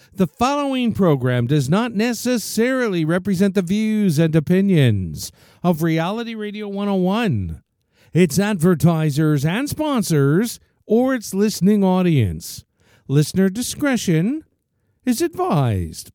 The following program does not necessarily represent the views and opinions of Reality Radio 101, its advertisers and sponsors, or its listening audience. Listener discretion is advised.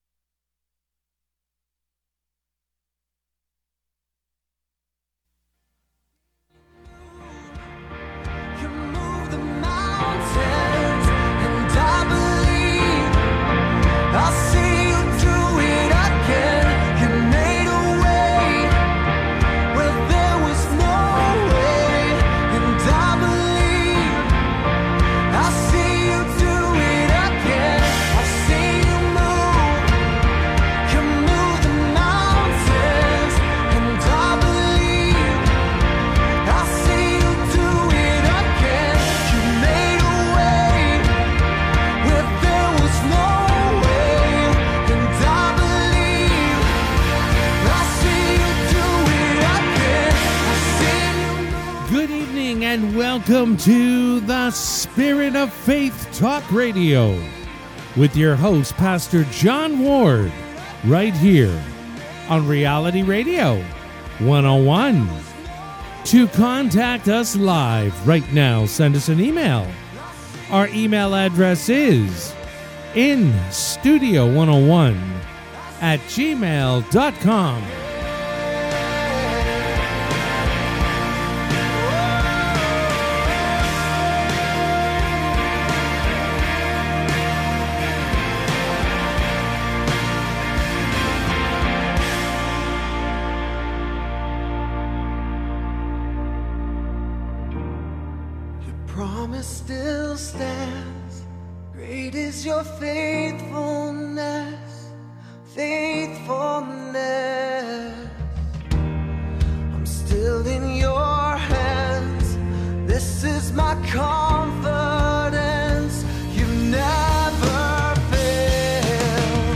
And welcome to the Spirit of Faith Talk Radio with your host, Pastor John Ward, right here on Reality Radio 101. To contact us live right now, send us an email. Our email address is instudio101@gmail.com. Still stands. Great is your faithfulness, faithfulness. I'm still in your hands. This is my confidence. You never fail.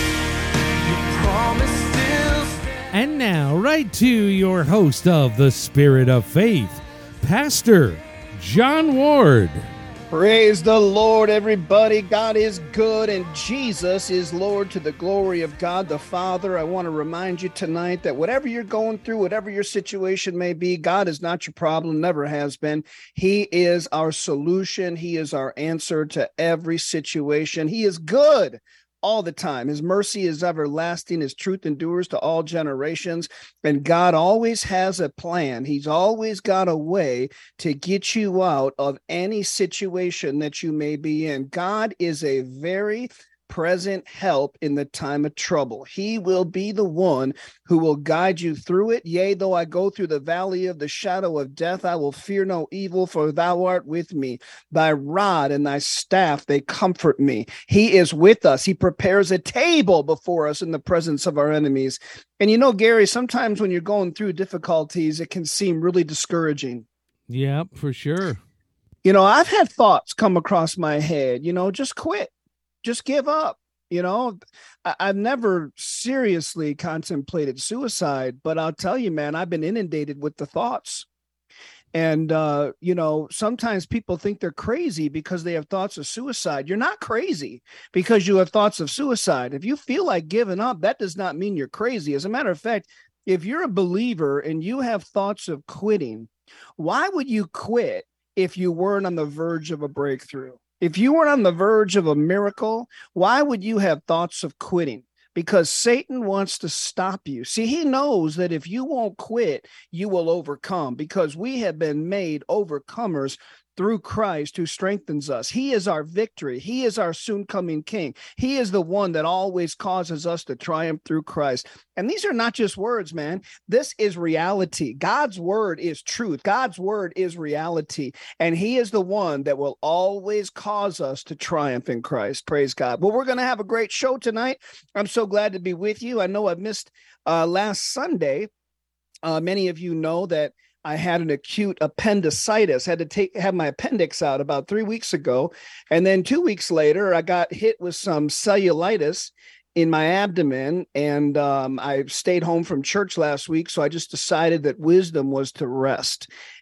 Your promise still stands. And now, right to your host of the Spirit of Faith, Pastor John Ward. Praise the Lord, everybody. God is good and Jesus is Lord, to the glory of God the Father. I want to remind you tonight that whatever you're going through, whatever your situation may be, God is not your problem, never has been. He is our solution. He is our answer to every situation. He is good all the time. His mercy is everlasting. His truth endures to all generations. And God always has a plan. He's always got a way to get you out of any situation that you may be in. God is a very present help in the time of trouble. He will be the one who will guide you through it. Yea, though I go through the valley of the shadow of death, I will fear no evil, for thou art with me. Thy rod and thy staff, they comfort me. He is with us. He prepares a table before us in the presence of our enemies. And you know, Gary, sometimes when you're going through difficulties, it can seem really discouraging. Yeah, for sure. You know, I've had thoughts come across my head, just quit. Just give up. I've never seriously contemplated suicide, but I'll tell you, man, I've been inundated with the thoughts. And, sometimes people think they're crazy because they have thoughts of suicide. You're not crazy because you have thoughts of suicide. If you feel like giving up, that does not mean you're crazy. As a matter of fact, if you're a believer and you have thoughts of quitting, why would you quit if you weren't on the verge of a breakthrough? If you weren't on the verge of a miracle, why would you have thoughts of quitting? Because Satan wants to stop you. See, he knows that if you won't quit, you will overcome, because we have been made overcomers through Christ who strengthens us. He is our victory. He is our soon coming King. He is the one that always causes us to triumph through Christ. And these are not just words, man. This is reality. God's word is truth. God's word is reality. And he is the one that will always cause us to triumph in Christ. Praise God. Well, we're going to have a great show tonight. I'm so glad to be with you. I know I've missed last Sunday. Many of you know that I had an acute appendicitis, had to have my appendix out about 3 weeks ago. And then 2 weeks later, I got hit with some cellulitis in my abdomen. And I stayed home from church last week. So I just decided that wisdom was to rest.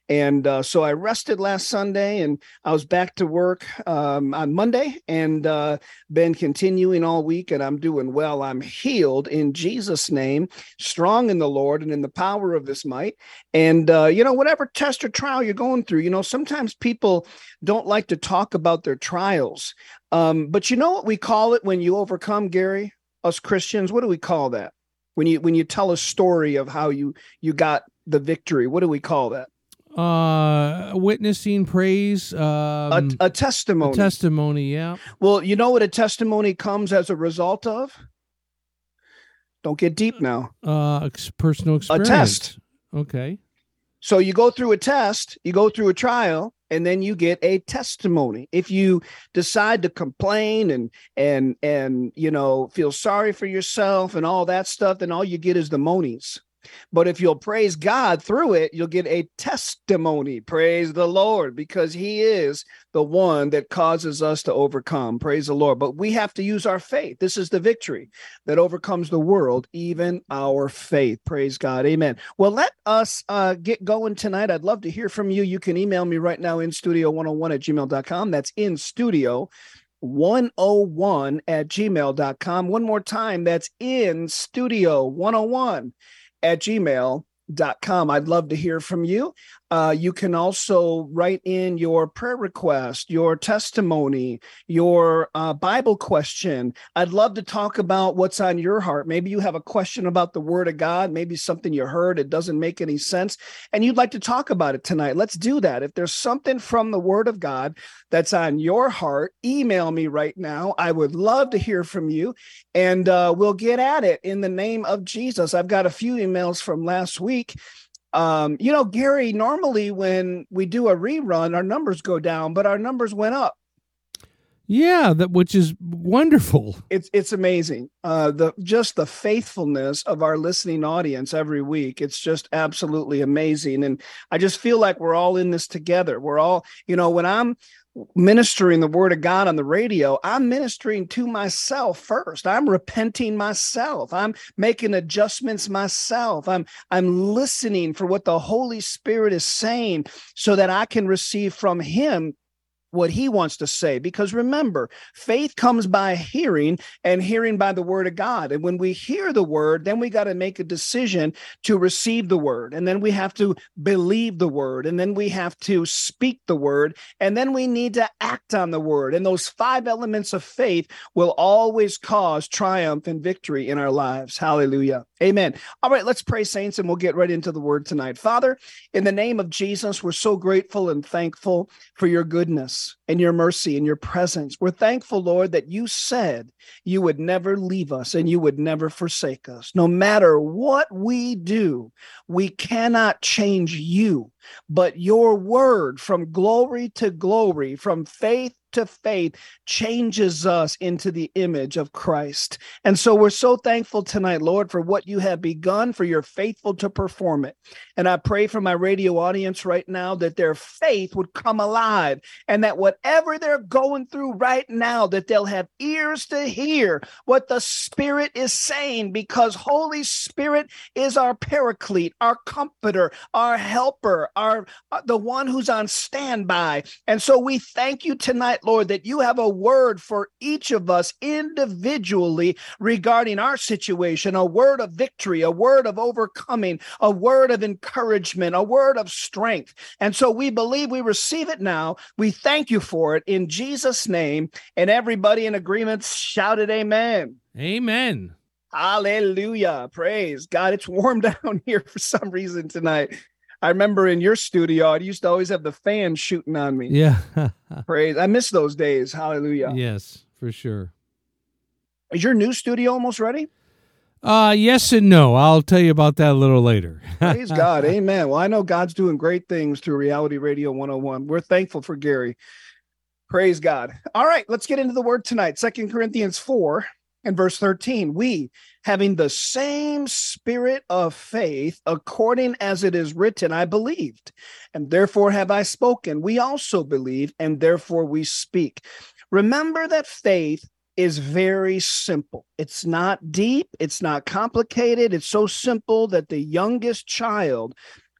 And so I rested last Sunday, and I was back to work on Monday, and been continuing all week, and I'm doing well. I'm healed in Jesus' name, strong in the Lord and in the power of his might. And, whatever test or trial you're going through, sometimes people don't like to talk about their trials. But you know what we call it when you overcome, Gary, us Christians? What do we call that? When you tell a story of how you got the victory, what do we call that? Witnessing, praise, a testimony. A testimony, yeah. Well, you know what a testimony comes as a result of? Don't get deep now. Personal experience. A test. Okay. So you go through a test, you go through a trial, and then you get a testimony. If you decide to complain and feel sorry for yourself and all that stuff, then all you get is the monies. But if you'll praise God through it, you'll get a testimony. Praise the Lord, because he is the one that causes us to overcome. Praise the Lord. But we have to use our faith. This is the victory that overcomes the world, even our faith. Praise God. Amen. Well, let us get going tonight. I'd love to hear from you. You can email me right now, instudio101@gmail.com. That's instudio101@gmail.com. One more time, that's instudio101@gmail.com. I'd love to hear from you. You can also write in your prayer request, your testimony, your Bible question. I'd love to talk about what's on your heart. Maybe you have a question about the Word of God, maybe something you heard, it doesn't make any sense, and you'd like to talk about it tonight. Let's do that. If there's something from the Word of God that's on your heart, email me right now. I would love to hear from you, and we'll get at it in the name of Jesus. I've got a few emails from last week. Gary, normally when we do a rerun, our numbers go down, but our numbers went up. Yeah, which is wonderful. It's amazing. The faithfulness of our listening audience every week. It's just absolutely amazing. And I just feel like we're all in this together. We're all, when I'm ministering the Word of God on the radio, I'm ministering to myself first. I'm repenting myself. I'm making adjustments myself. I'm listening for what the Holy Spirit is saying so that I can receive from him what he wants to say. Because remember, faith comes by hearing, and hearing by the Word of God. And when we hear the Word, then we got to make a decision to receive the Word. And then we have to believe the Word. And then we have to speak the Word. And then we need to act on the Word. And those 5 elements of faith will always cause triumph and victory in our lives. Hallelujah. Amen. All right, let's pray, saints, and we'll get right into the Word tonight. Father, in the name of Jesus, we're so grateful and thankful for your goodness and your mercy and your presence. We're thankful, Lord, that you said you would never leave us and you would never forsake us. No matter what we do, we cannot change you, but your word from glory to glory, from faith to faith, changes us into the image of Christ. And so we're so thankful tonight, Lord, for what you have begun, for you're faithful to perform it. And I pray for my radio audience right now that their faith would come alive, and that whatever they're going through right now, that they'll have ears to hear what the Spirit is saying, because Holy Spirit is our paraclete, our comforter, our helper, the one who's on standby. And so we thank you tonight, Lord, that you have a word for each of us individually regarding our situation, a word of victory, a word of overcoming, a word of encouragement, a word of strength. And so we believe we receive it now. We thank you for it in Jesus' name. And everybody in agreement shouted amen. Amen. Hallelujah. Praise God. It's warm down here for some reason tonight. I remember in your studio, I used to always have the fan shooting on me. Yeah. Praise. I miss those days. Hallelujah. Yes, for sure. Is your new studio almost ready? Yes and no. I'll tell you about that a little later. Praise God. Amen. Well, I know God's doing great things through Reality Radio 101. We're thankful for Gary. Praise God. All right, let's get into the word tonight. 2 Corinthians 4 and verse 13. We, having the same spirit of faith, according as it is written, I believed, and therefore have I spoken. We also believe, and therefore we speak. Remember that faith is very simple. It's not deep. It's not complicated. It's so simple that the youngest child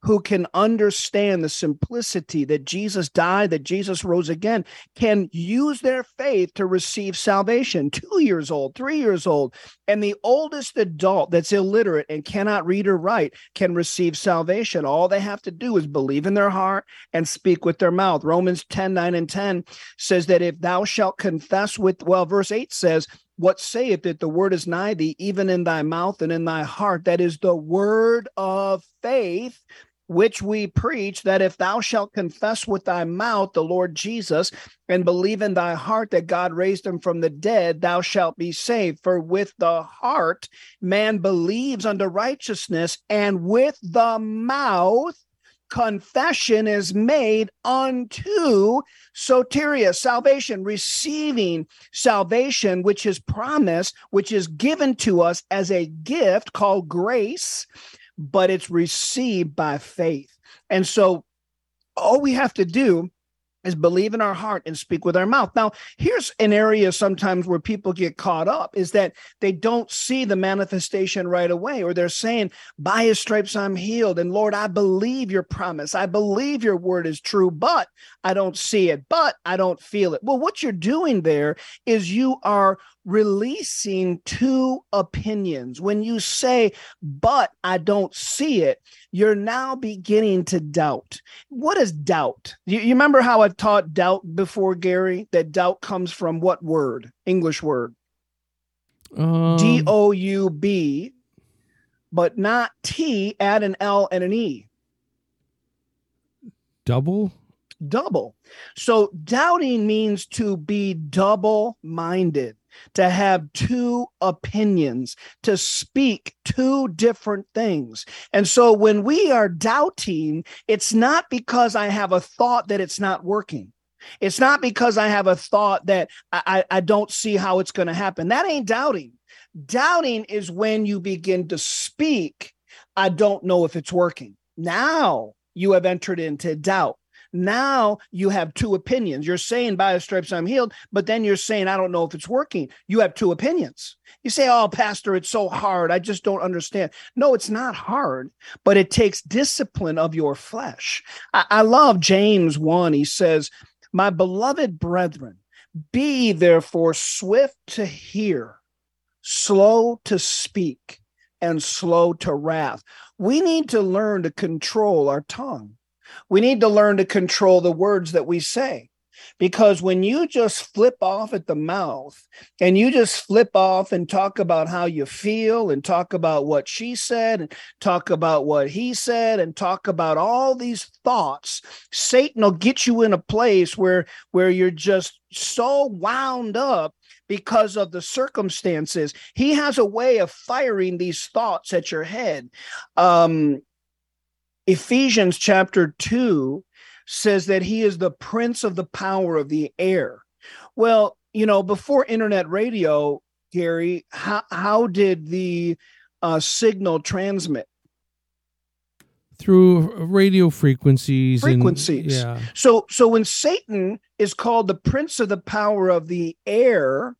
who can understand the simplicity that Jesus died, that Jesus rose again, can use their faith to receive salvation. 2 years old, 3 years old, and the oldest adult that's illiterate and cannot read or write can receive salvation. All they have to do is believe in their heart and speak with their mouth. Romans 10:9-10 says that if thou shalt confess with, verse 8 says, what saith that the word is nigh thee, even in thy mouth and in thy heart? That is the word of faith, which we preach, that if thou shalt confess with thy mouth the Lord Jesus and believe in thy heart that God raised him from the dead, thou shalt be saved. For with the heart man believes unto righteousness, and with the mouth confession is made unto soteria, salvation, receiving salvation, which is promised, which is given to us as a gift called grace, but it's received by faith. And so all we have to do is believe in our heart and speak with our mouth. Now, here's an area sometimes where people get caught up, is that they don't see the manifestation right away, or they're saying, by his stripes I'm healed. And Lord, I believe your promise. I believe your word is true, but I don't see it, but I don't feel it. Well, what you're doing there is you are releasing two opinions. When you say, but I don't see it, you're now beginning to doubt. What is doubt? You remember how I've taught doubt before, Gary? That doubt comes from what word? English word. D-O-U-B, but not T, add an L and an E. Double? Double. So doubting means to be double-minded, to have two opinions, to speak two different things. And so when we are doubting, it's not because I have a thought that it's not working. It's not because I have a thought that I don't see how it's going to happen. That ain't doubting. Doubting is when you begin to speak, I don't know if it's working. Now you have entered into doubt. Now you have two opinions. You're saying by his stripes I'm healed, but then you're saying, I don't know if it's working. You have two opinions. You say, oh, pastor, it's so hard. I just don't understand. No, it's not hard, but it takes discipline of your flesh. I love James 1. He says, my beloved brethren, be therefore swift to hear, slow to speak, and slow to wrath. We need to learn to control our tongue. We need to learn to control the words that we say, because when you just flip off at the mouth and you just flip off and talk about how you feel and talk about what she said and talk about what he said and talk about all these thoughts, Satan will get you in a place where you're just so wound up because of the circumstances. He has a way of firing these thoughts at your head. Ephesians chapter 2 says that he is the prince of the power of the air. Well, before internet radio, Gary, how did the signal transmit? Through radio frequencies. Yeah. So when Satan is called the prince of the power of the air,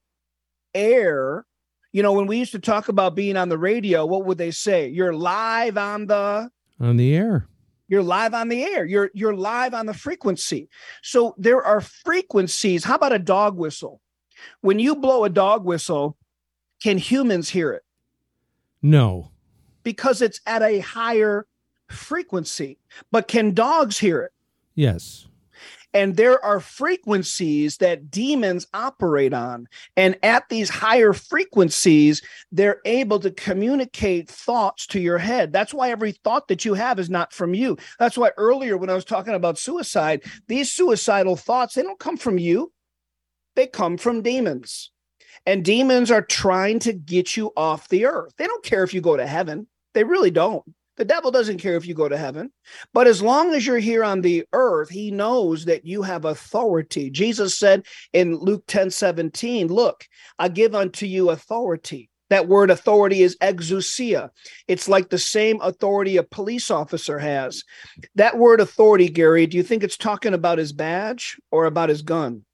when we used to talk about being on the radio, what would they say? You're live on the air. You're live on the air. You're live on the frequency. So there are frequencies. How about a dog whistle? When you blow a dog whistle, can humans hear it? No. Because it's at a higher frequency. But can dogs hear it? Yes. And there are frequencies that demons operate on. And at these higher frequencies, they're able to communicate thoughts to your head. That's why every thought that you have is not from you. That's why earlier when I was talking about suicide, these suicidal thoughts, they don't come from you. They come from demons. And demons are trying to get you off the earth. They don't care if you go to heaven. They really don't. The devil doesn't care if you go to heaven, but as long as you're here on the earth, he knows that you have authority. Jesus said in Luke 10:17, look, I give unto you authority. That word authority is exousia. It's like the same authority a police officer has. That word authority, Gary, do you think it's talking about his badge or about his gun?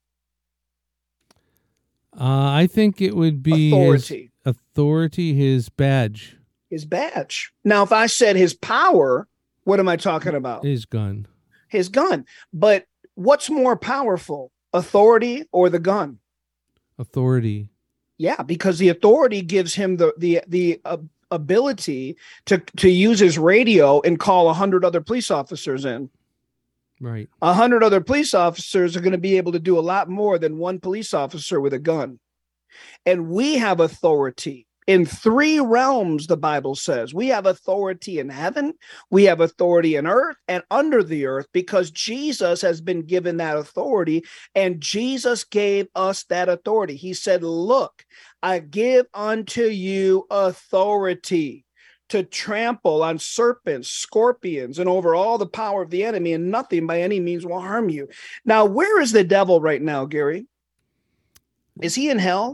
I think it would be his authority, his badge. His badge. Now, if I said his power, What am I talking about? His gun. His gun. But what's more powerful, authority or the gun? Authority. Yeah, because the authority gives him the ability to use his radio and call 100 other police officers in. Right. 100 other police officers are going to be able to do a lot more than one police officer with a gun. And we have authority in 3 realms, the Bible says. We have authority in heaven, we have authority in earth and under the earth, because Jesus has been given that authority, and Jesus gave us that authority. He said, look, I give unto you authority to trample on serpents, scorpions, and over all the power of the enemy, and nothing by any means will harm you. Now, where is the devil right now, Gary? Is he in hell?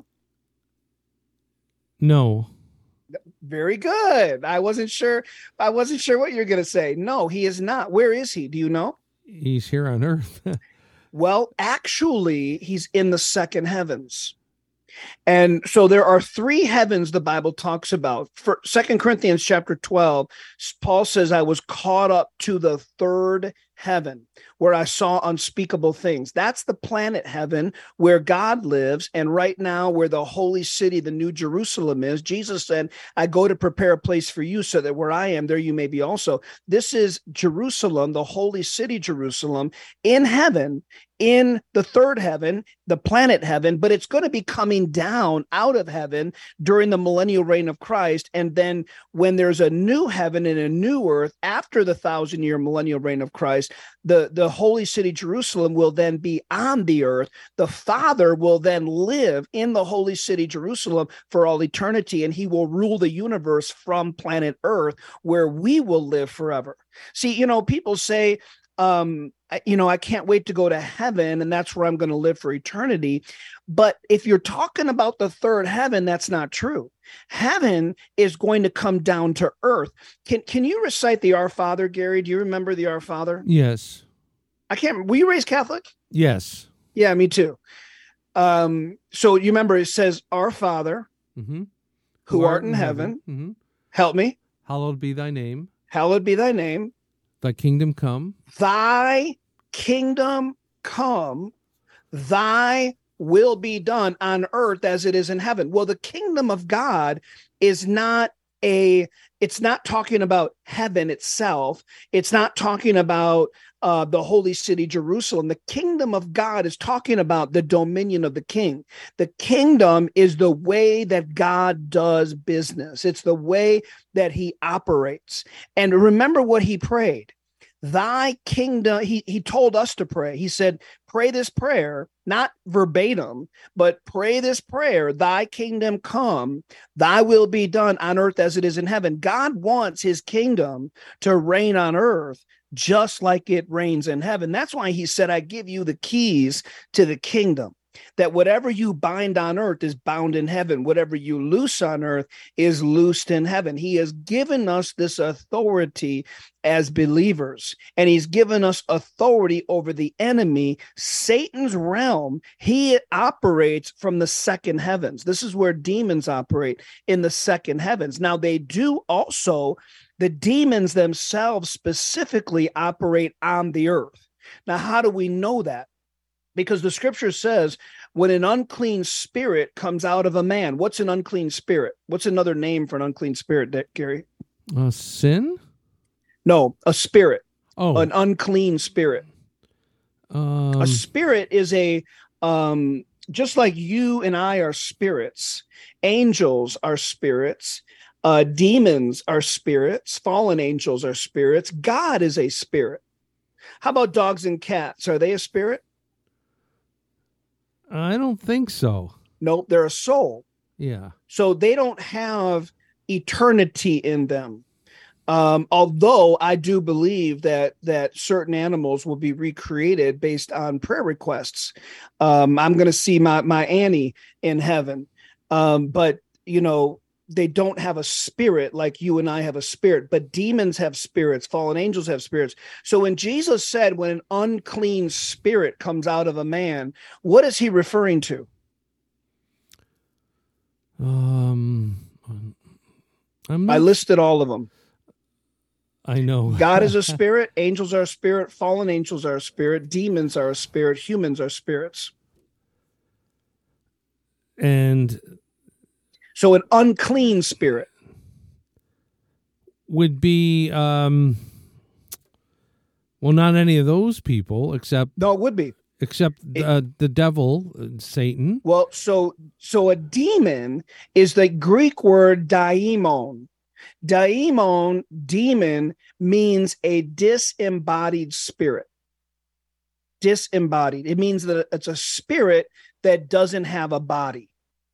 No. Very good. I wasn't sure what you're going to say. No, he is not. Where is he? Do you know? He's here on earth. Well, actually, he's in the second heavens. And so there are 3 heavens the Bible talks about. For 2 Corinthians chapter 12, Paul says, I was caught up to the 3rd heaven where I saw unspeakable things. That's the planet heaven where God lives. And right now where the holy city, the New Jerusalem is, Jesus said, I go to prepare a place for you so that where I am, there you may be also. This is Jerusalem, the holy city, Jerusalem in heaven, in the 3rd heaven, the planet heaven, but it's going to be coming down out of heaven during the millennial reign of Christ. And then when there's a new heaven and a new earth after the 1,000-year millennial reign of Christ, the holy city Jerusalem will then be on the earth. The Father will then live in the holy city Jerusalem for all eternity, and he will rule the universe from planet Earth, where we will live forever. See, people say, I can't wait to go to heaven, and that's where I'm going to live for eternity. But if you're talking about the 3rd heaven, that's not true. Heaven is going to come down to earth. Can you recite the Our Father, Gary? Do you remember the Our Father? Yes. Were you raised Catholic? Yes. Yeah, me too. So you remember it says, Our Father, who art in heaven, help me. Hallowed be thy name. Hallowed be thy name. Thy kingdom come. Thy kingdom come. Thy will be done on earth as it is in heaven. Well, the kingdom of God is not it's not talking about heaven itself. It's not talking about the holy city, Jerusalem. The kingdom of God is talking about the dominion of the king. The kingdom is the way that God does business. It's the way that he operates. And remember what he prayed. Thy kingdom, he told us to pray. He said, pray this prayer, not verbatim, but pray this prayer, thy kingdom come, thy will be done on earth as it is in heaven. God wants his kingdom to reign on earth just like it reigns in heaven. That's why he said, I give you the keys to the kingdom, that whatever you bind on earth is bound in heaven. Whatever you loose on earth is loosed in heaven. He has given us this authority as believers, and he's given us authority over the enemy, Satan's realm. He operates from the second heavens. This is where demons operate, in the second heavens. Now, they do also, the demons themselves specifically operate on the earth. Now, how do we know that? Because the scripture says when an unclean spirit comes out of a man, what's an unclean spirit? What's another name for an unclean spirit, Gary? Sin? No, a spirit. Oh. An unclean spirit. A spirit is just like you and I are spirits. Angels are spirits. Demons are spirits. Fallen angels are spirits. God is a spirit. How about dogs and cats? Are they a spirit? I don't think so. Nope, they're a soul. Yeah. So they don't have eternity in them. Although I do believe that certain animals will be recreated based on prayer requests. I'm going to see my Annie in heaven. But, they don't have a spirit like you and I have a spirit, but demons have spirits, fallen angels have spirits. So when Jesus said, when an unclean spirit comes out of a man, what is he referring to? I listed all of them. I know. God is a spirit, angels are a spirit, fallen angels are a spirit, demons are a spirit, humans are spirits. And so an unclean spirit would be well, not any of those people except no, it would be the devil, Satan. Well, so a demon is the Greek word daimon. Daimon, demon, means a disembodied spirit. Disembodied. It means that it's a spirit that doesn't have a body.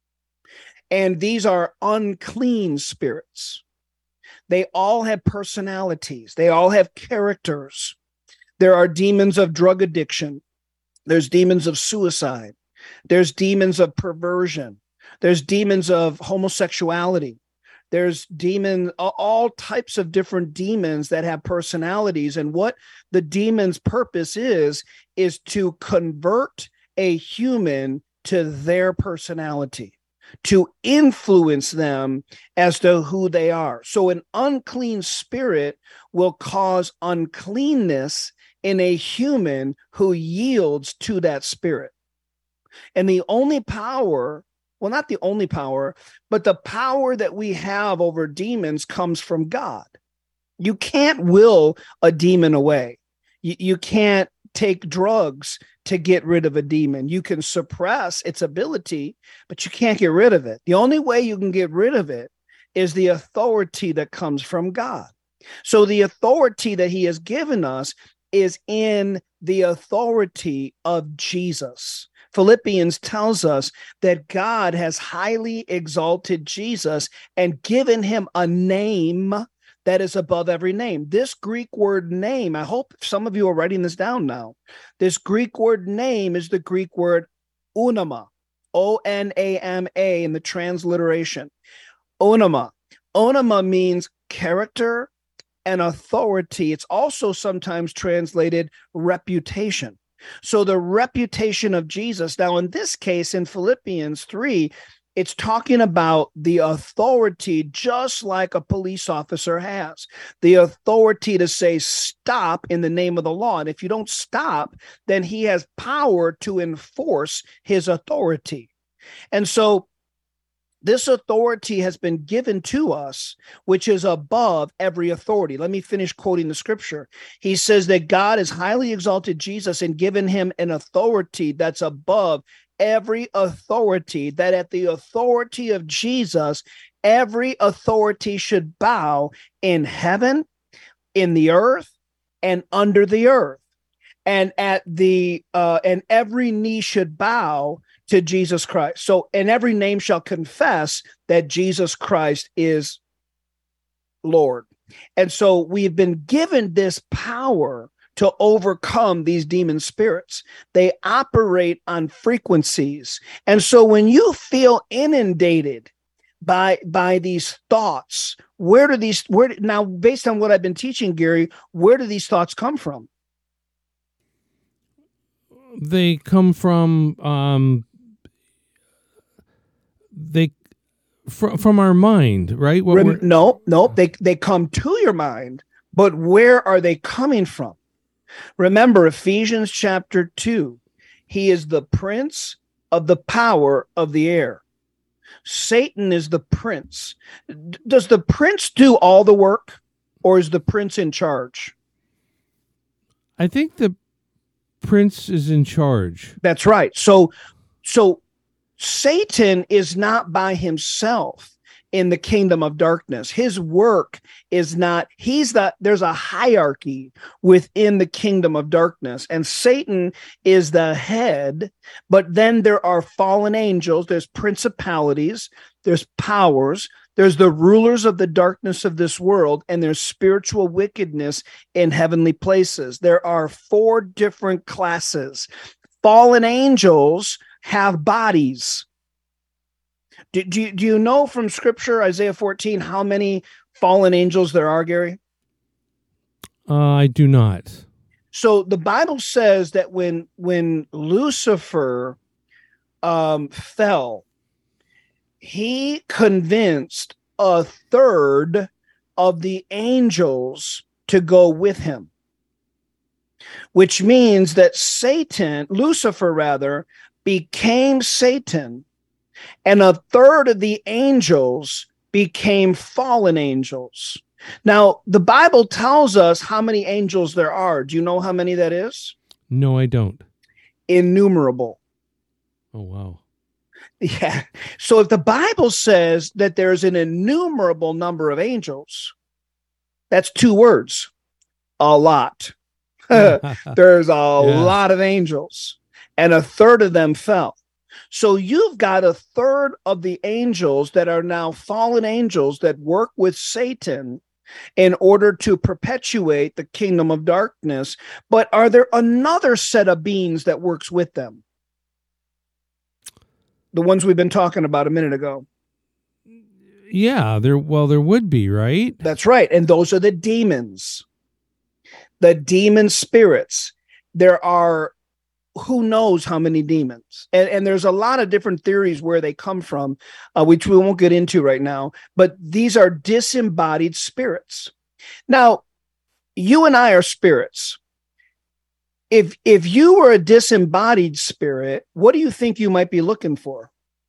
And these are unclean spirits. They all have personalities. They all have characters. There are demons of drug addiction. There's demons of suicide. There's demons of perversion. There's demons of homosexuality. There's all types of different demons that have personalities. And what the demon's purpose is to convert a human to their personality, to influence them as to who they are. So an unclean spirit will cause uncleanness in a human who yields to that spirit. And the only power, well, not the only power, but the power that we have over demons comes from God. You can't will a demon away. You can't take drugs to get rid of a demon. You can suppress its ability, but you can't get rid of it. The only way you can get rid of it is the authority that comes from God. So the authority that he has given us is in the authority of Jesus. Philippians tells us that God has highly exalted Jesus and given him a name that is above every name. This Greek word name, I hope some of you are writing this down now. This Greek word name is the Greek word onoma, O-N-A-M-A in the transliteration. Onoma. Onoma means character and authority. It's also sometimes translated reputation. So the reputation of Jesus. Now, in this case, in Philippians 3, it's talking about the authority, just like a police officer has, the authority to say stop in the name of the law. And if you don't stop, then he has power to enforce his authority. And so this authority has been given to us, which is above every authority. Let me finish quoting the scripture. He says that God has highly exalted Jesus and given him an authority that's above every authority, that at the authority of Jesus, every authority should bow in heaven, in the earth, and under the earth. And and every knee should bow to Jesus Christ. So, and every name shall confess that Jesus Christ is Lord. And so we've been given this power to overcome these demon spirits. They operate on frequencies. And so when you feel inundated by these thoughts, now, based on what I've been teaching, Gary, where do these thoughts come from? They come from from our mind, right? No, they come to your mind, but where are they coming from? Remember Ephesians chapter 2. He is the prince of the power of the air. Satan is the prince. Does the prince do all the work, or is the prince in charge? I think the prince is in charge. That's right. So Satan is not by himself in the kingdom of darkness. His work is not, there's a hierarchy within the kingdom of darkness, and Satan is the head, but then there are fallen angels, there's principalities, there's powers, there's the rulers of the darkness of this world, and there's spiritual wickedness in heavenly places. There are 4 different classes. Fallen angels have bodies. Do you know from Scripture, Isaiah 14, how many fallen angels there are, Gary? I do not. So the Bible says that when Lucifer fell, he convinced a third of the angels to go with him, which means that Lucifer became Satan, and a third of the angels became fallen angels. Now, the Bible tells us how many angels there are. Do you know how many that is? No, I don't. Innumerable. Oh, wow. Yeah. So if the Bible says that there's an innumerable number of angels, that's two words, a lot. There's a lot of angels, and a third of them fell. So you've got a third of the angels that are now fallen angels that work with Satan in order to perpetuate the kingdom of darkness. But are there another set of beings that works with them? The ones we've been talking about a minute ago. Yeah, there would be, right? That's right. And those are the demons. The demon spirits. There are who knows how many demons. And there's a lot of different theories where they come from, which we won't get into right now. But these are disembodied spirits. Now, you and I are spirits. If you were a disembodied spirit, what do you think you might be looking for?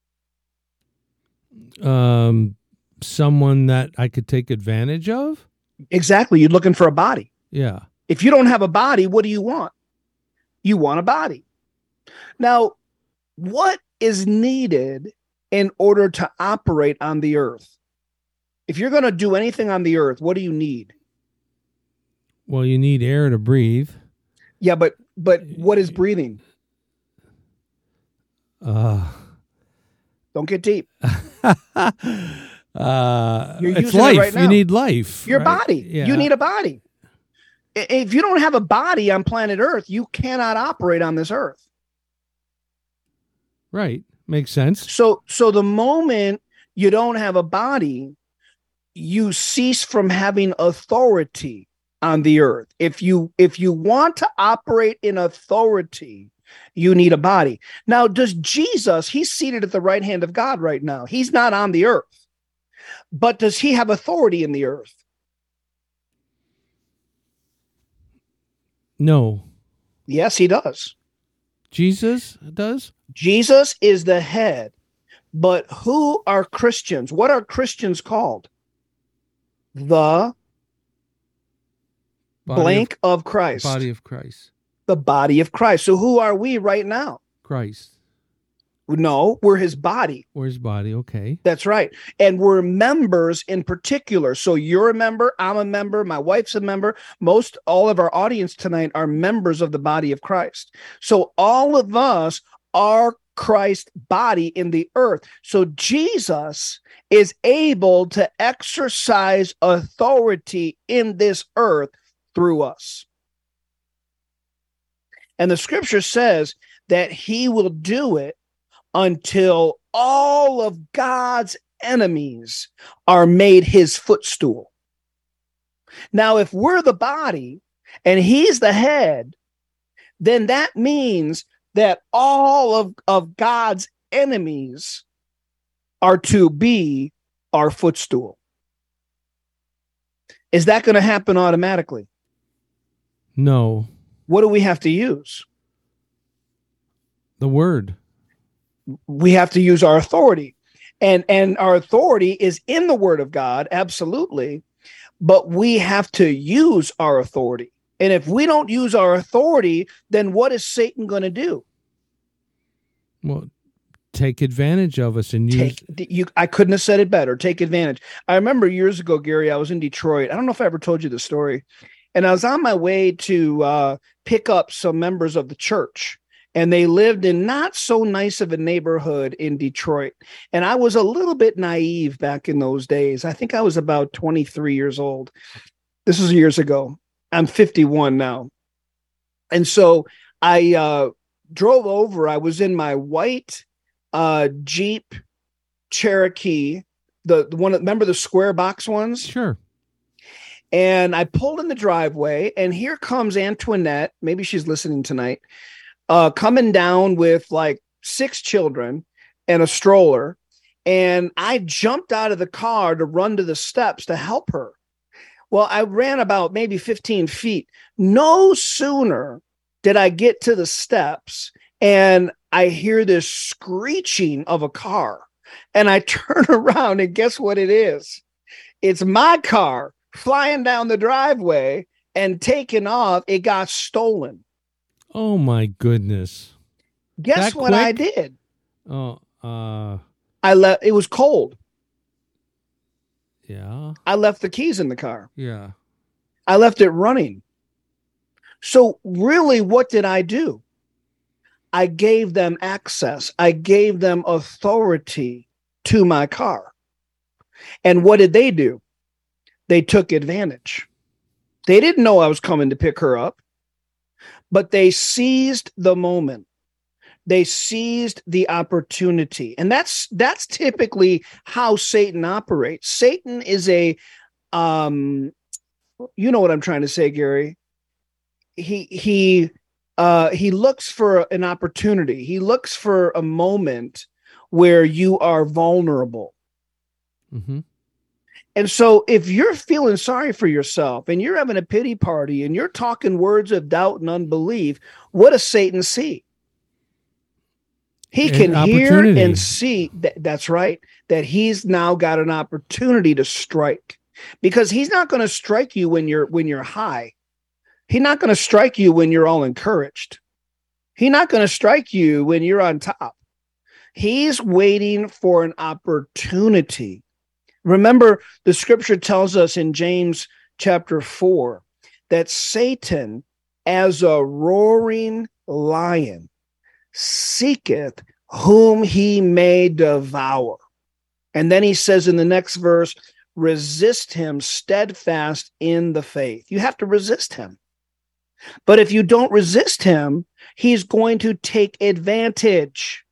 Someone that I could take advantage of? Exactly. You're looking for a body. Yeah. If you don't have a body, what do you want? You want a body. Now, what is needed in order to operate on the earth? If you're going to do anything on the earth, what do you need? Well, you need air to breathe. Yeah, but what is breathing? Don't get deep. It's life. Right now. You need life. Your body. Yeah. You need a body. If you don't have a body on planet Earth, you cannot operate on this earth. Right. Makes sense. So the moment you don't have a body, you cease from having authority on the earth. If you want to operate in authority, you need a body. Now, does Jesus, he's seated at the right hand of God right now. He's not on the earth. But does he have authority in the earth? No. Yes, he does. Jesus does? Jesus is the head. But who are Christians? What are Christians called? The blank of Christ. Body of Christ. The body of Christ. So who are we right now? Christ. No, we're his body. We're his body, okay. That's right. And we're members in particular. So you're a member, I'm a member, my wife's a member. All of our audience tonight are members of the body of Christ. So all of us are Christ's body in the earth. So Jesus is able to exercise authority in this earth through us. And the scripture says that he will do it until all of God's enemies are made his footstool. Now, if we're the body and he's the head, then that means that all of God's enemies are to be our footstool. Is that going to happen automatically? No. What do we have to use? The word. We have to use our authority. And our authority is in the word of God, absolutely. But we have to use our authority. And if we don't use our authority, then what is Satan going to do? Well, take advantage of us and use. I couldn't have said it better. Take advantage. I remember years ago, Gary, I was in Detroit. I don't know if I ever told you the story. And I was on my way to pick up some members of the church. And they lived in not so nice of a neighborhood in Detroit. And I was a little bit naive back in those days. I think I was about 23 years old. This was years ago. I'm 51 now. And so I drove over. I was in my white Jeep Cherokee, the one, remember the square box ones? Sure. And I pulled in the driveway, and here comes Antoinette. Maybe she's listening tonight. Coming down with like 6 children and a stroller. And I jumped out of the car to run to the steps to help her. Well, I ran about maybe 15 feet. No sooner did I get to the steps and I hear this screeching of a car. And I turn around and guess what it is? It's my car flying down the driveway and taking off. It got stolen. Oh, my goodness. Guess That what I quick? did? Oh, I left. It was cold. yeah. I left the keys in the car. Yeah. I left it running. So really, what did I do? I gave them access. I gave them authority to my car. And what did they do? They took advantage. They didn't know I was coming to pick her up, but they seized the moment. They seized the opportunity. And that's typically how Satan operates. Satan is you know what I'm trying to say, Gary. He looks for an opportunity. He looks for a moment where you are vulnerable. Mm-hmm. And so if you're feeling sorry for yourself and you're having a pity party and you're talking words of doubt and unbelief, what does Satan see? He can hear and see that's right, that he's now got an opportunity to strike, because he's not going to strike you when you're high. He's not going to strike you when you're all encouraged. He's not going to strike you when you're on top. He's waiting for an opportunity. Remember, the scripture tells us in James chapter 4 that Satan, as a roaring lion, seeketh whom he may devour. And then he says in the next verse, resist him steadfast in the faith. You have to resist him. But if you don't resist him, he's going to take advantage.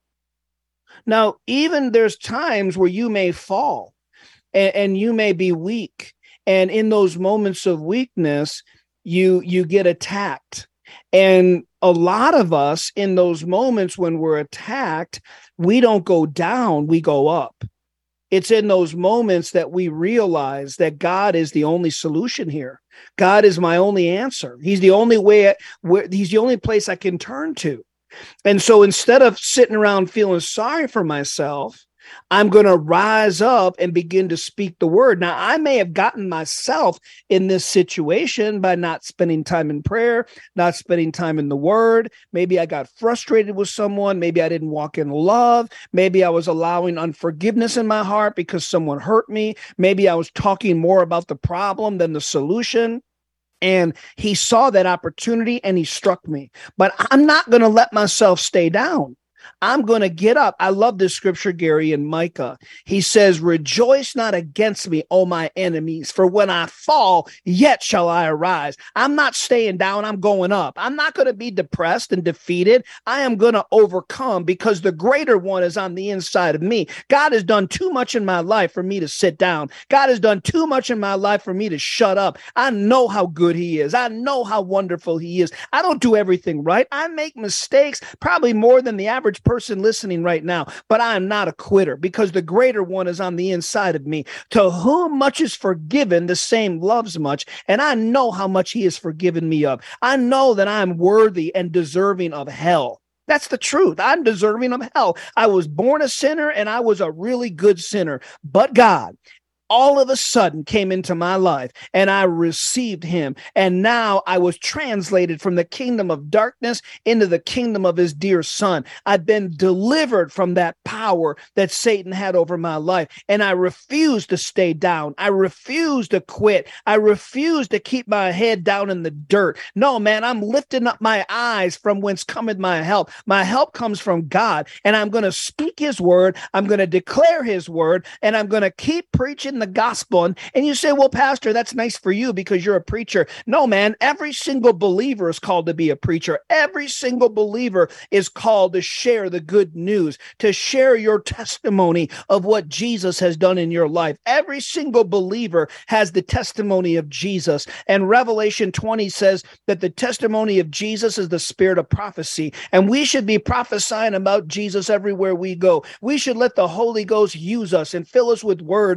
Now, even there's times where you may fall and you may be weak. And in those moments of weakness, you get attacked. And a lot of us in those moments when we're attacked, we don't go down, we go up. It's in those moments that we realize that God is the only solution here. God is my only answer. He's the only way, he's the only place I can turn to. And so instead of sitting around feeling sorry for myself, I'm going to rise up and begin to speak the word. Now, I may have gotten myself in this situation by not spending time in prayer, not spending time in the word. Maybe I got frustrated with someone. Maybe I didn't walk in love. Maybe I was allowing unforgiveness in my heart because someone hurt me. Maybe I was talking more about the problem than the solution. And he saw that opportunity and he struck me. But I'm not going to let myself stay down. I'm going to get up. I love this scripture, Gary, in Micah. He says, rejoice not against me, O my enemies, for when I fall, yet shall I arise. I'm not staying down. I'm going up. I'm not going to be depressed and defeated. I am going to overcome because the greater one is on the inside of me. God has done too much in my life for me to sit down. God has done too much in my life for me to shut up. I know how good he is. I know how wonderful he is. I don't do everything right. I make mistakes, probably more than the average person listening right now, but I am not a quitter because the greater one is on the inside of me. To whom much is forgiven, the same loves much. And I know how much he has forgiven me of. I know that I'm worthy and deserving of hell. That's the truth. I'm deserving of hell. I was born a sinner and I was a really good sinner, but God all of a sudden came into my life and I received him. And now I was translated from the kingdom of darkness into the kingdom of his dear son. I've been delivered from that power that Satan had over my life. And I refuse to stay down. I refuse to quit. I refuse to keep my head down in the dirt. No, man, I'm lifting up my eyes from whence cometh my help. My help comes from God. And I'm going to speak his word. I'm going to declare his word. And I'm going to keep preaching the gospel. And you say, well, Pastor, that's nice for you because you're a preacher. No, man, every single believer is called to be a preacher. Every single believer is called to share the good news, to share your testimony of what Jesus has done in your life. Every single believer has the testimony of Jesus. And Revelation 20 says that the testimony of Jesus is the spirit of prophecy. And we should be prophesying about Jesus everywhere we go. We should let the Holy Ghost use us and fill us with words that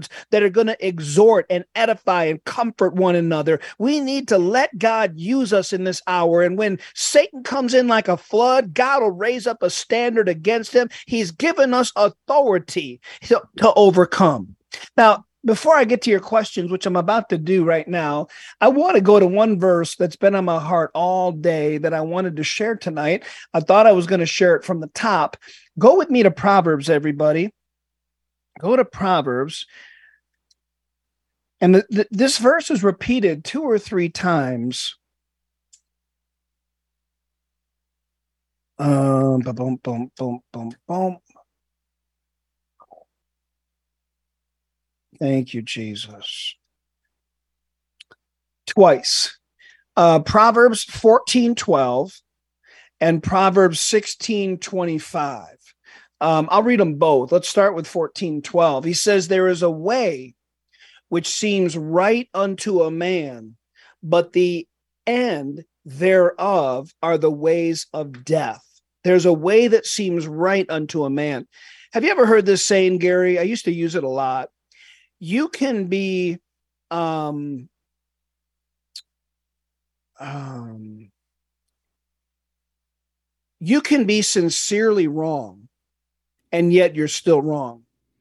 are going to exhort and edify and comfort one another. We need to let God use us in this hour. And when Satan comes in like a flood, God will raise up a standard against him. He's given us authority to overcome. Now, before I get to your questions, which I'm about to do right now, I want to go to one verse that's been on my heart all day that I wanted to share tonight. I thought I was going to share it from the top. Go with me to Proverbs, everybody. Go to Proverbs. And this verse is repeated 2 or 3 times. Boom, boom, boom, boom, boom. Thank you, Jesus. Twice. Proverbs 14:12 and Proverbs 16:25. I'll read them both. Let's start with 14:12. He says, there is a way which seems right unto a man, but the end thereof are the ways of death. There's a way that seems right unto a man. Have you ever heard this saying, Gary? I used to use it a lot. You can be you can be sincerely wrong, and yet you're still wrong.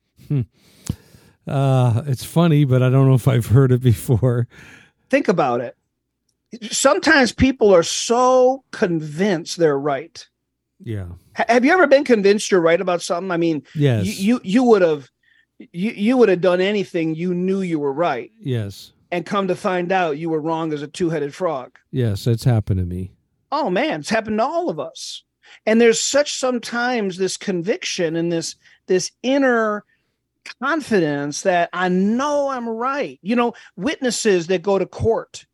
It's funny, but I don't know if I've heard it before. Think about it. Sometimes people are so convinced they're right. Yeah. Have you ever been convinced you're right about something? I mean, yes. You would have done anything you knew you were right. Yes. And come to find out you were wrong as a two-headed frog. Yes, it's happened to me. Oh man, it's happened to all of us. And there's sometimes this conviction and this inner confidence that I know I'm right. You know, witnesses that go to court,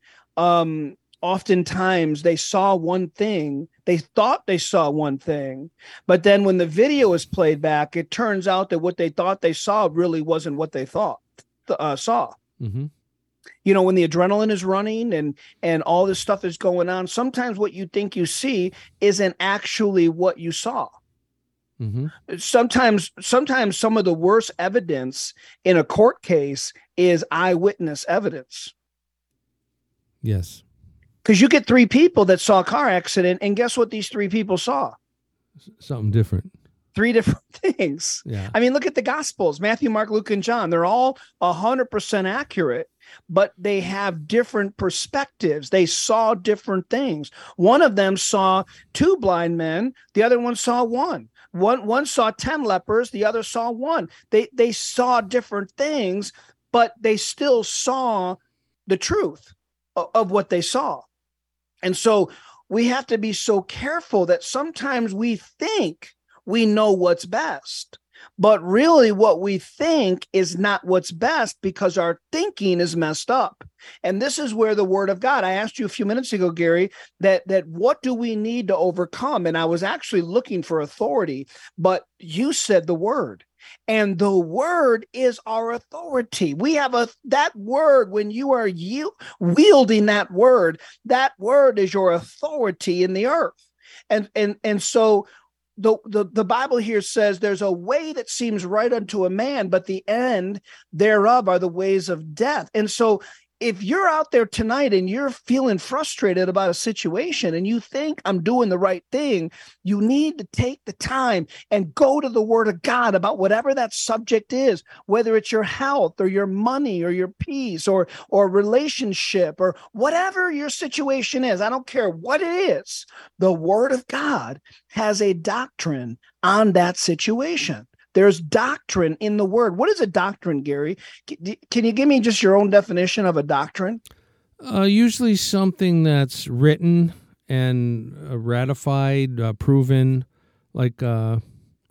oftentimes they saw one thing, they thought they saw one thing, but then when the video is played back, it turns out that what they thought they saw really wasn't what they saw. Mm-hmm. You know, when the adrenaline is running and all this stuff is going on, sometimes what you think you see isn't actually what you saw. Mm-hmm. Sometimes some of the worst evidence in a court case is eyewitness evidence. Yes. Because you get 3 people that saw a car accident, and guess what these 3 people saw? Something different. 3 different things. Yeah. I mean, look at the Gospels, Matthew, Mark, Luke, and John. They're all 100% accurate, but they have different perspectives. They saw different things. One of them saw 2 blind men. The other one saw 1. One saw 10 lepers. The other saw 1. They saw different things, but they still saw the truth of what they saw. And so we have to be so careful that sometimes we think we know what's best, but really what we think is not what's best because our thinking is messed up. And this is where the word of God, I asked you a few minutes ago, Gary, that what do we need to overcome? And I was actually looking for authority, but you said the word. And the word is our authority. We have that word. When you are wielding that word is your authority in the earth. And so the Bible here says there's a way that seems right unto a man, but the end thereof are the ways of death. And so if you're out there tonight and you're feeling frustrated about a situation and you think I'm doing the right thing, you need to take the time and go to the word of God about whatever that subject is, whether it's your health or your money or your peace or relationship or whatever your situation is. I don't care what it is. The word of God has a doctrine on that situation. There's doctrine in the word. What is a doctrine, Gary? Can you give me just your own definition of a doctrine? Usually something that's written and ratified, proven, like like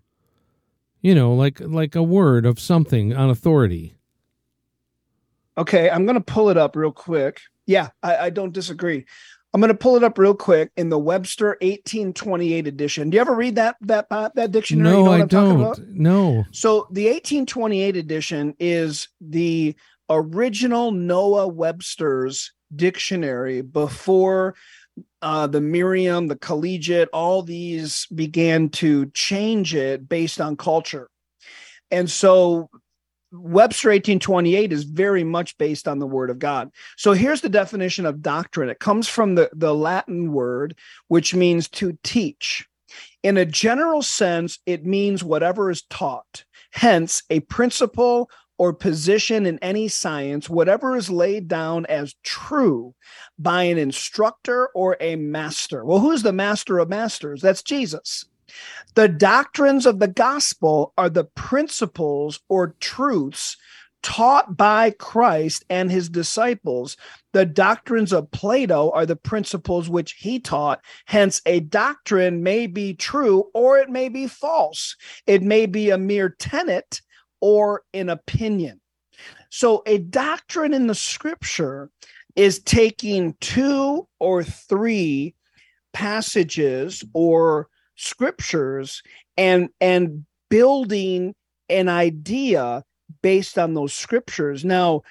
a word of something on authority. Okay, I'm going to pull it up real quick. Yeah, I don't disagree. I'm going to pull it up real quick in the Webster 1828 edition. Do you ever read that dictionary? No, you know what I I'm talking don't. about? No. So the 1828 edition is the original Noah Webster's dictionary before the Merriam, the Collegiate, all these began to change it based on culture. And so Webster 1828 is very much based on the word of God. So here's the definition of doctrine. It comes from the Latin word, which means to teach. In a general sense, it means whatever is taught. Hence, a principle or position in any science, whatever is laid down as true by an instructor or a master. Well, who's the master of masters? That's Jesus. The doctrines of the gospel are the principles or truths taught by Christ and his disciples. The doctrines of Plato are the principles which he taught. Hence, a doctrine may be true or it may be false. It may be a mere tenet or an opinion. So a doctrine in the scripture is taking 2 or 3 passages or scriptures and building an idea based on those scriptures. Now,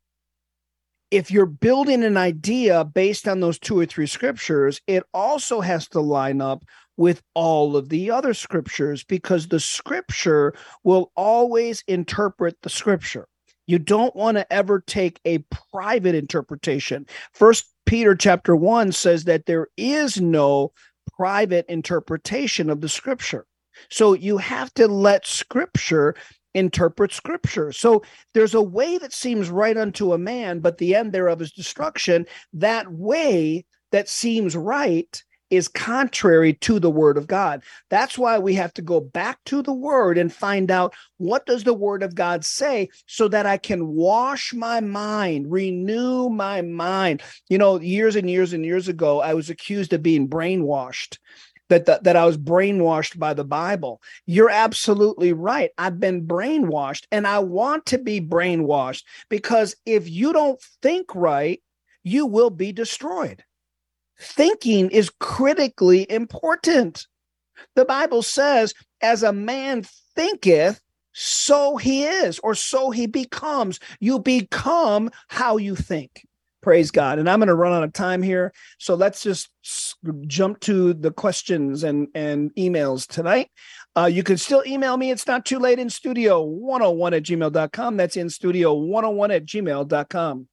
if you're building an idea based on those 2 or 3 scriptures, it also has to line up with all of the other scriptures, because the scripture will always interpret the scripture. You don't want to ever take a private interpretation. First Peter chapter 1 says that there is no private interpretation of the scripture. So you have to let scripture interpret scripture. So there's a way that seems right unto a man, but the end thereof is destruction. That way that seems right is contrary to the word of God. That's why we have to go back to the word and find out, what does the word of God say, so that I can wash my mind, renew my mind. You know, years and years and years ago, I was accused of being brainwashed, that I was brainwashed by the Bible. You're absolutely right. I've been brainwashed, and I want to be brainwashed, because if you don't think right, you will be destroyed. Thinking is critically important. The Bible says, as a man thinketh, so he is, or so he becomes. You become how you think. Praise God. And I'm going to run out of time here. So let's just jump to the questions and emails tonight. You can still email me. It's not too late. In studio 101@gmail.com. That's in studio 101@gmail.com.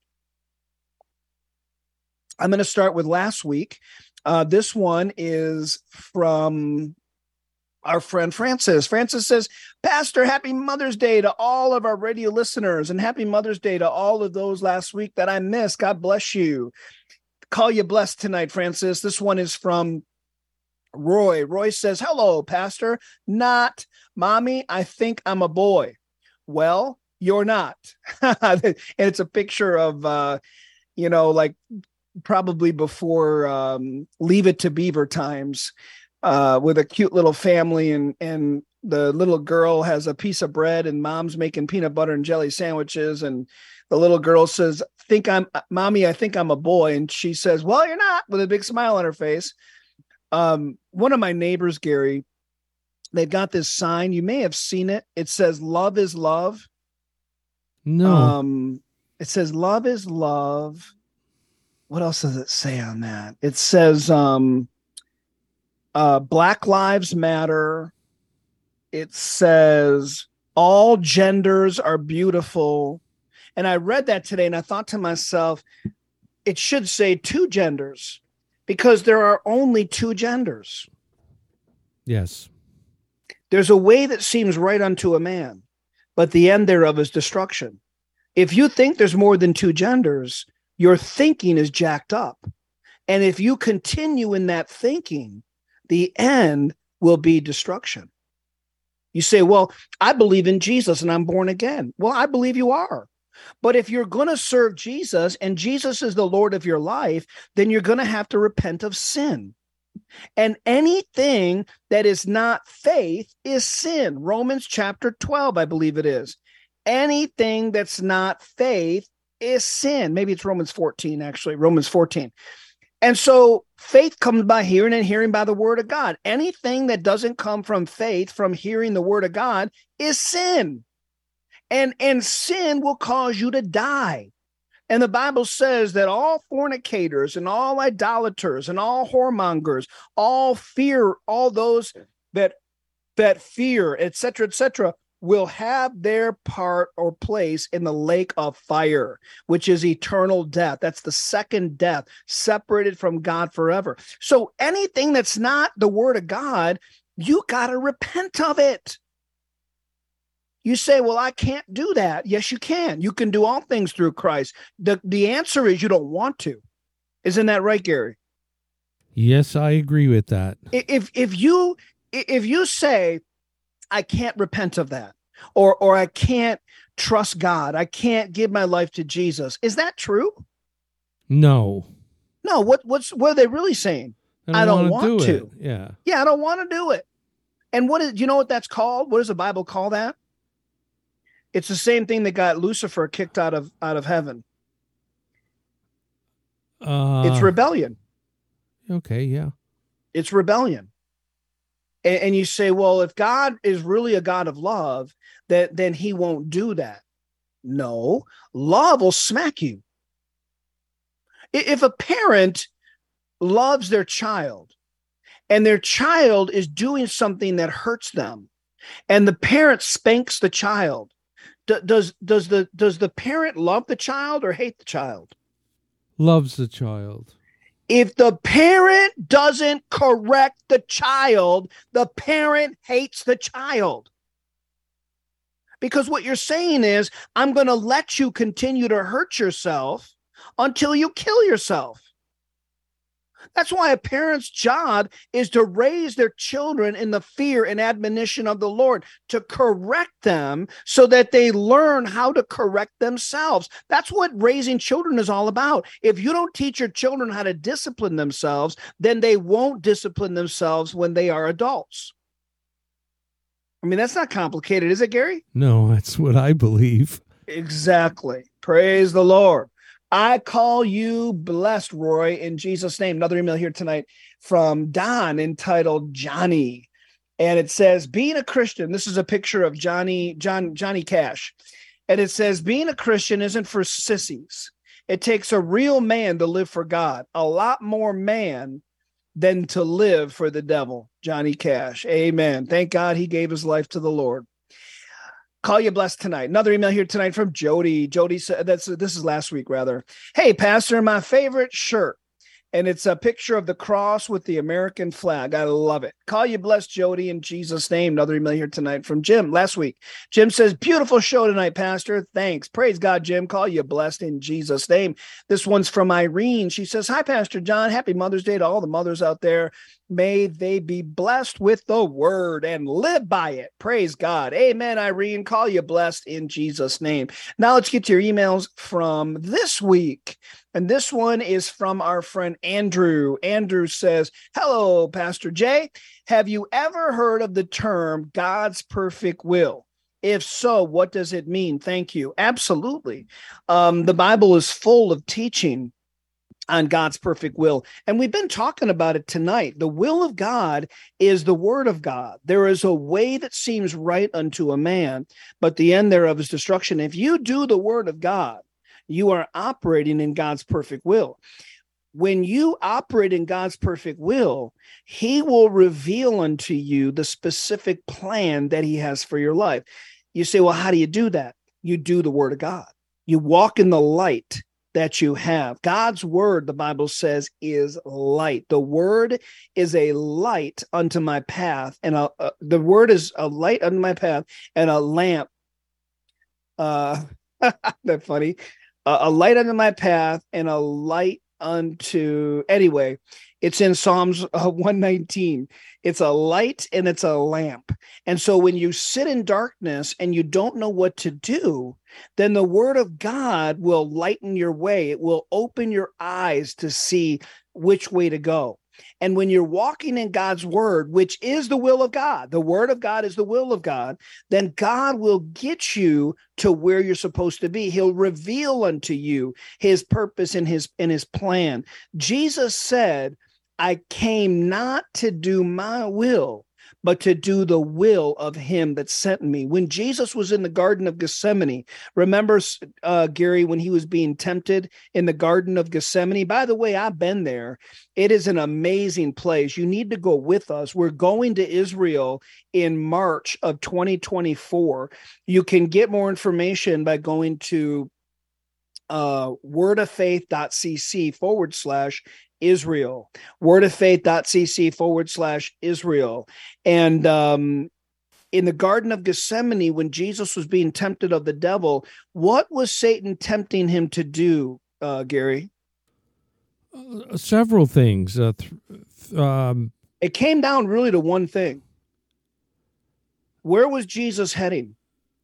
I'm going to start with last week. This one is from our friend Francis. Francis says, Pastor, happy Mother's Day to all of our radio listeners, and happy Mother's Day to all of those last week that I missed. God bless you. Call you blessed tonight, Francis. This one is from Roy. Roy says, hello, Pastor. Not, Mommy, I think I'm a boy. Well, you're not. And it's a picture of, like probably before Leave It to Beaver times, with a cute little family, and the little girl has a piece of bread and mom's making peanut butter and jelly sandwiches. And the little girl says, Mommy, I think I'm a boy. And she says, well, you're not, with a big smile on her face. One of my neighbors, Gary, they've got this sign. You may have seen it. It says, love is love. No. It says, love is love. What else does it say on that? It says, Black Lives Matter. It says all genders are beautiful. And I read that today and I thought to myself, it should say 2 genders, because there are only 2 genders. Yes. There's a way that seems right unto a man, but the end thereof is destruction. If you think there's more than 2 genders, your thinking is jacked up. And if you continue in that thinking, the end will be destruction. You say, well, I believe in Jesus and I'm born again. Well, I believe you are. But if you're going to serve Jesus and Jesus is the Lord of your life, then you're going to have to repent of sin. And anything that is not faith is sin. Romans chapter 12, I believe it is. Anything that's not faith is sin. Maybe it's Romans 14, actually, Romans 14. And so faith comes by hearing, and hearing by the word of God. Anything that doesn't come from faith, from hearing the word of God, is sin. And sin will cause you to die. And the Bible says that all fornicators and all idolaters and all whoremongers, all those that fear, et cetera, will have their part or place in the lake of fire, which is eternal death. That's the second death, separated from God forever. So anything that's not the word of God, you got to repent of it. You say, well, I can't do that. Yes, you can. You can do all things through Christ. The answer is you don't want to. Isn't that right, Gary? Yes, I agree with that. If you say, I can't repent of that, or I can't trust God, I can't give my life to Jesus, is that true? No. No. What are they really saying? I don't want to. Yeah. Yeah, I don't want to do it. And do you know what that's called? What does the Bible call that? It's the same thing that got Lucifer kicked out of heaven. It's rebellion. Okay, yeah. It's rebellion. And you say, well, if God is really a God of love, then he won't do that. No, love will smack you. If a parent loves their child and their child is doing something that hurts them, and the parent spanks the child, does the parent love the child or hate the child? Loves the child. If the parent doesn't correct the child, the parent hates the child. Because what you're saying is, I'm going to let you continue to hurt yourself until you kill yourself. That's why a parent's job is to raise their children in the fear and admonition of the Lord, to correct them so that they learn how to correct themselves. That's what raising children is all about. If you don't teach your children how to discipline themselves, then they won't discipline themselves when they are adults. I mean, that's not complicated, is it, Gary? No, that's what I believe. Exactly. Praise the Lord. I call you blessed, Roy, in Jesus' name. Another email here tonight from Don entitled Johnny. And it says, being a Christian, this is a picture of Johnny Cash. And it says, being a Christian isn't for sissies. It takes a real man to live for God. A lot more man than to live for the devil. Johnny Cash. Amen. Thank God he gave his life to the Lord. Call you blessed tonight. Another email here tonight from Jody. Jody said, this is last week rather. Hey, Pastor, my favorite shirt. And it's a picture of the cross with the American flag. I love it. Call you blessed, Jody, in Jesus' name. Another email here tonight from Jim last week. Jim says, beautiful show tonight, Pastor. Thanks. Praise God, Jim. Call you blessed in Jesus' name. This one's from Irene. She says, hi, Pastor John. Happy Mother's Day to all the mothers out there. May they be blessed with the word and live by it. Praise God. Amen, Irene. Call you blessed in Jesus' name. Now let's get to your emails from this week. And this one is from our friend Andrew. Andrew says, hello, Pastor Jay. Have you ever heard of the term God's perfect will? If so, what does it mean? Thank you. Absolutely. The Bible is full of teaching on God's perfect will. And we've been talking about it tonight. The will of God is the word of God. There is a way that seems right unto a man, but the end thereof is destruction. If you do the word of God, you are operating in God's perfect will. When you operate in God's perfect will, he will reveal unto you the specific plan that he has for your life. You say, well, how do you do that? You do the word of God. You walk in the light that you have. God's word, the Bible says, is light. The word is a light unto my path, and the word is a light unto my path and a lamp. That funny. A light unto my path and a light anyway, it's in Psalms 119. It's a light and it's a lamp. And so when you sit in darkness and you don't know what to do, then the word of God will lighten your way. It will open your eyes to see which way to go. And when you're walking in God's word, which is the will of God, the word of God is the will of God, then God will get you to where you're supposed to be. He'll reveal unto you his purpose and his plan. Jesus said, I came not to do my will, but to do the will of him that sent me. When Jesus was in the Garden of Gethsemane, remember, Gary, when he was being tempted in the Garden of Gethsemane? By the way, I've been there. It is an amazing place. You need to go with us. We're going to Israel in March of 2024. You can get more information by going to wordoffaith.cc/Israel, wordoffaith.cc/Israel. And in the Garden of Gethsemane, when Jesus was being tempted of the devil, what was Satan tempting him to do, Gary? Several things. It came down really to one thing. Where was Jesus heading?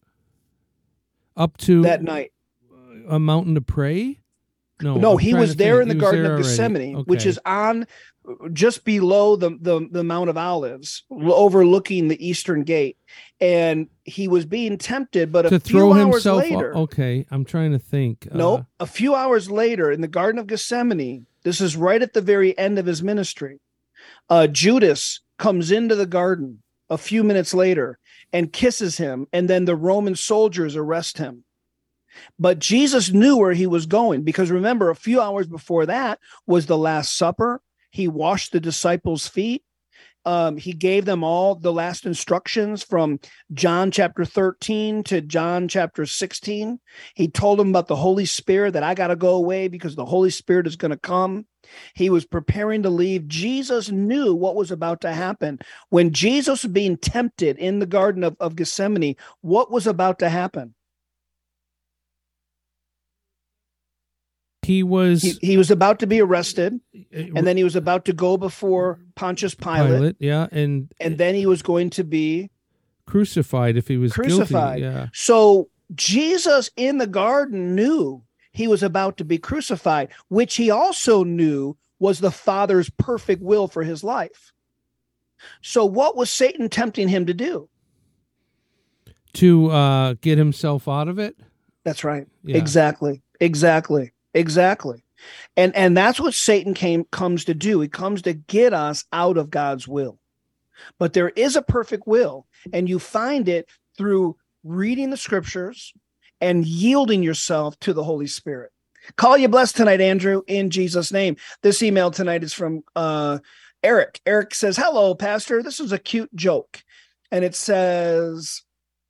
Up to that night. A mountain to pray? No, he was there in the Garden of Gethsemane, which is on just below the Mount of Olives, overlooking the Eastern Gate. And he was being tempted, but a few hours later. Okay, I'm trying to think. No, a few hours later in the Garden of Gethsemane, this is right at the very end of his ministry, Judas comes into the garden a few minutes later and kisses him, and then the Roman soldiers arrest him. But Jesus knew where he was going, because remember, a few hours before that was the Last Supper. He washed the disciples' feet. He gave them all the last instructions from John chapter 13 to John chapter 16. He told them about the Holy Spirit, that I got to go away because the Holy Spirit is going to come. He was preparing to leave. Jesus knew what was about to happen. When Jesus was being tempted in the Garden of Gethsemane, what was about to happen? He was about to be arrested, and then he was about to go before Pontius Pilate. And then he was going to be crucified if he was crucified. Guilty. Yeah. So Jesus in the garden knew he was about to be crucified, which he also knew was the Father's perfect will for his life. So what was Satan tempting him to do? To get himself out of it? That's right. Yeah. Exactly. And that's what Satan comes to do. He comes to get us out of God's will. But there is a perfect will, and you find it through reading the scriptures and yielding yourself to the Holy Spirit. Call you blessed tonight, Andrew, in Jesus' name. This email tonight is from Eric. Eric says, "Hello, Pastor. This is a cute joke." And it says,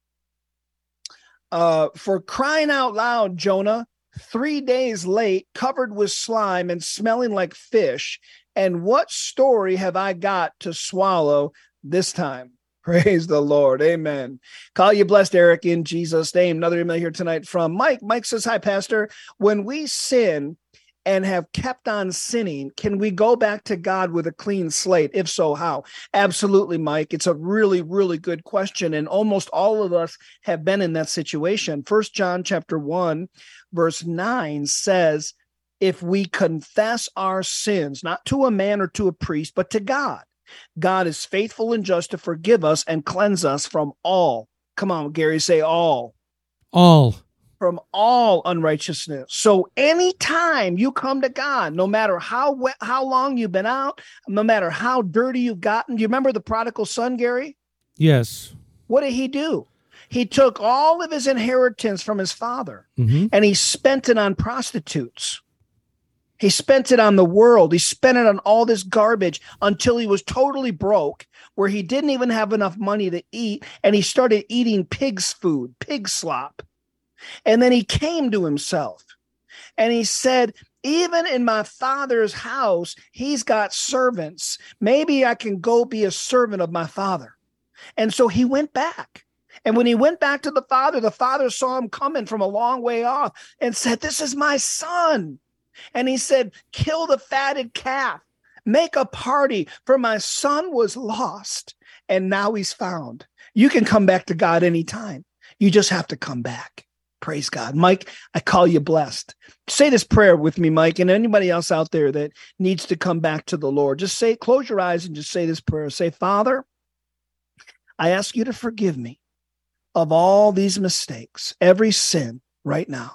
"For crying out loud, Jonah, 3 days late, covered with slime and smelling like fish. And what story have I got to swallow this time?" Praise the Lord. Amen. Call you blessed, Eric, in Jesus' name. Another email here tonight from Mike. Mike says, "Hi, Pastor. When we sin and have kept on sinning, can we go back to God with a clean slate? If so, how?" Absolutely, Mike. It's a really, really good question. And almost all of us have been in that situation. 1 John chapter 1, verse 9 says, if we confess our sins, not to a man or to a priest, but to God, God is faithful and just to forgive us and cleanse us from all. Come on, Gary, say all. All. From all unrighteousness. So anytime you come to God, no matter how long you've been out, no matter how dirty you've gotten, do you remember the prodigal son, Gary? Yes. What did he do? He took all of his inheritance from his father, and he spent it on prostitutes. He spent it on the world. He spent it on all this garbage until he was totally broke, where he didn't even have enough money to eat, and he started eating pig's food, pig slop. And then he came to himself, and he said, even in my father's house, he's got servants. Maybe I can go be a servant of my father. And so he went back. And when he went back to the father saw him coming from a long way off and said, "This is my son." And he said, "Kill the fatted calf, make a party, for my son was lost and now he's found." You can come back to God anytime. You just have to come back. Praise God. Mike, I call you blessed. Say this prayer with me, Mike, and anybody else out there that needs to come back to the Lord. Just say, close your eyes and just say this prayer. Say, "Father, I ask you to forgive me of all these mistakes, every sin right now.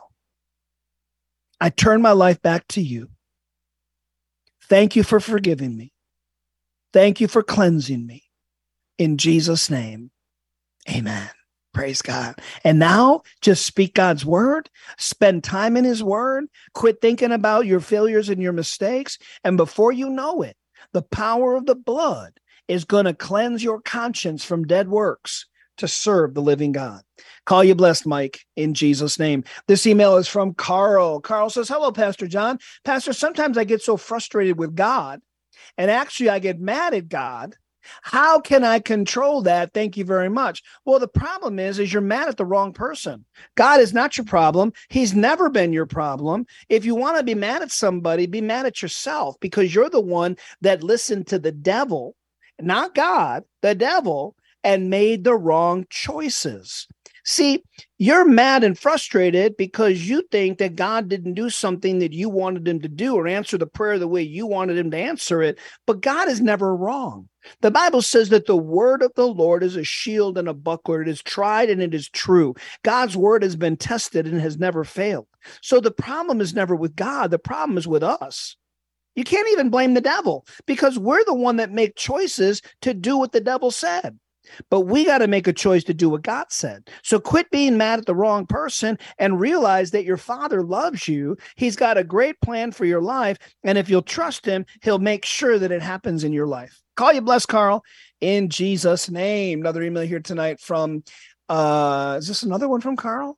I turn my life back to you. Thank you for forgiving me. Thank you for cleansing me. In Jesus' name, amen. Praise God. And now just speak God's word, spend time in his word, quit thinking about your failures and your mistakes. And before you know it, the power of the blood is going to cleanse your conscience from dead works to serve the living God. Call you blessed, Mike, in Jesus' name. This email is from Carl. Carl says, hello, Pastor John. Pastor, sometimes I get so frustrated with God, and actually I get mad at God. How can I control that? Thank you very much. Well, the problem is you're mad at the wrong person. God is not your problem. He's never been your problem. If you want to be mad at somebody, be mad at yourself, because you're the one that listened to the devil, not God, the devil, and made the wrong choices. See, you're mad and frustrated because you think that God didn't do something that you wanted him to do or answer the prayer the way you wanted him to answer it. But God is never wrong. The Bible says that the word of the Lord is a shield and a buckler. It is tried and it is true. God's word has been tested and has never failed. So the problem is never with God. The problem is with us. You can't even blame the devil, because we're the one that make choices to do what the devil said. But we got to make a choice to do what God said. So quit being mad at the wrong person and realize that your Father loves you. He's got a great plan for your life. And if you'll trust him, he'll make sure that it happens in your life. Call you blessed, Carl, in Jesus' name. Another email here tonight from, is this another one from Carl?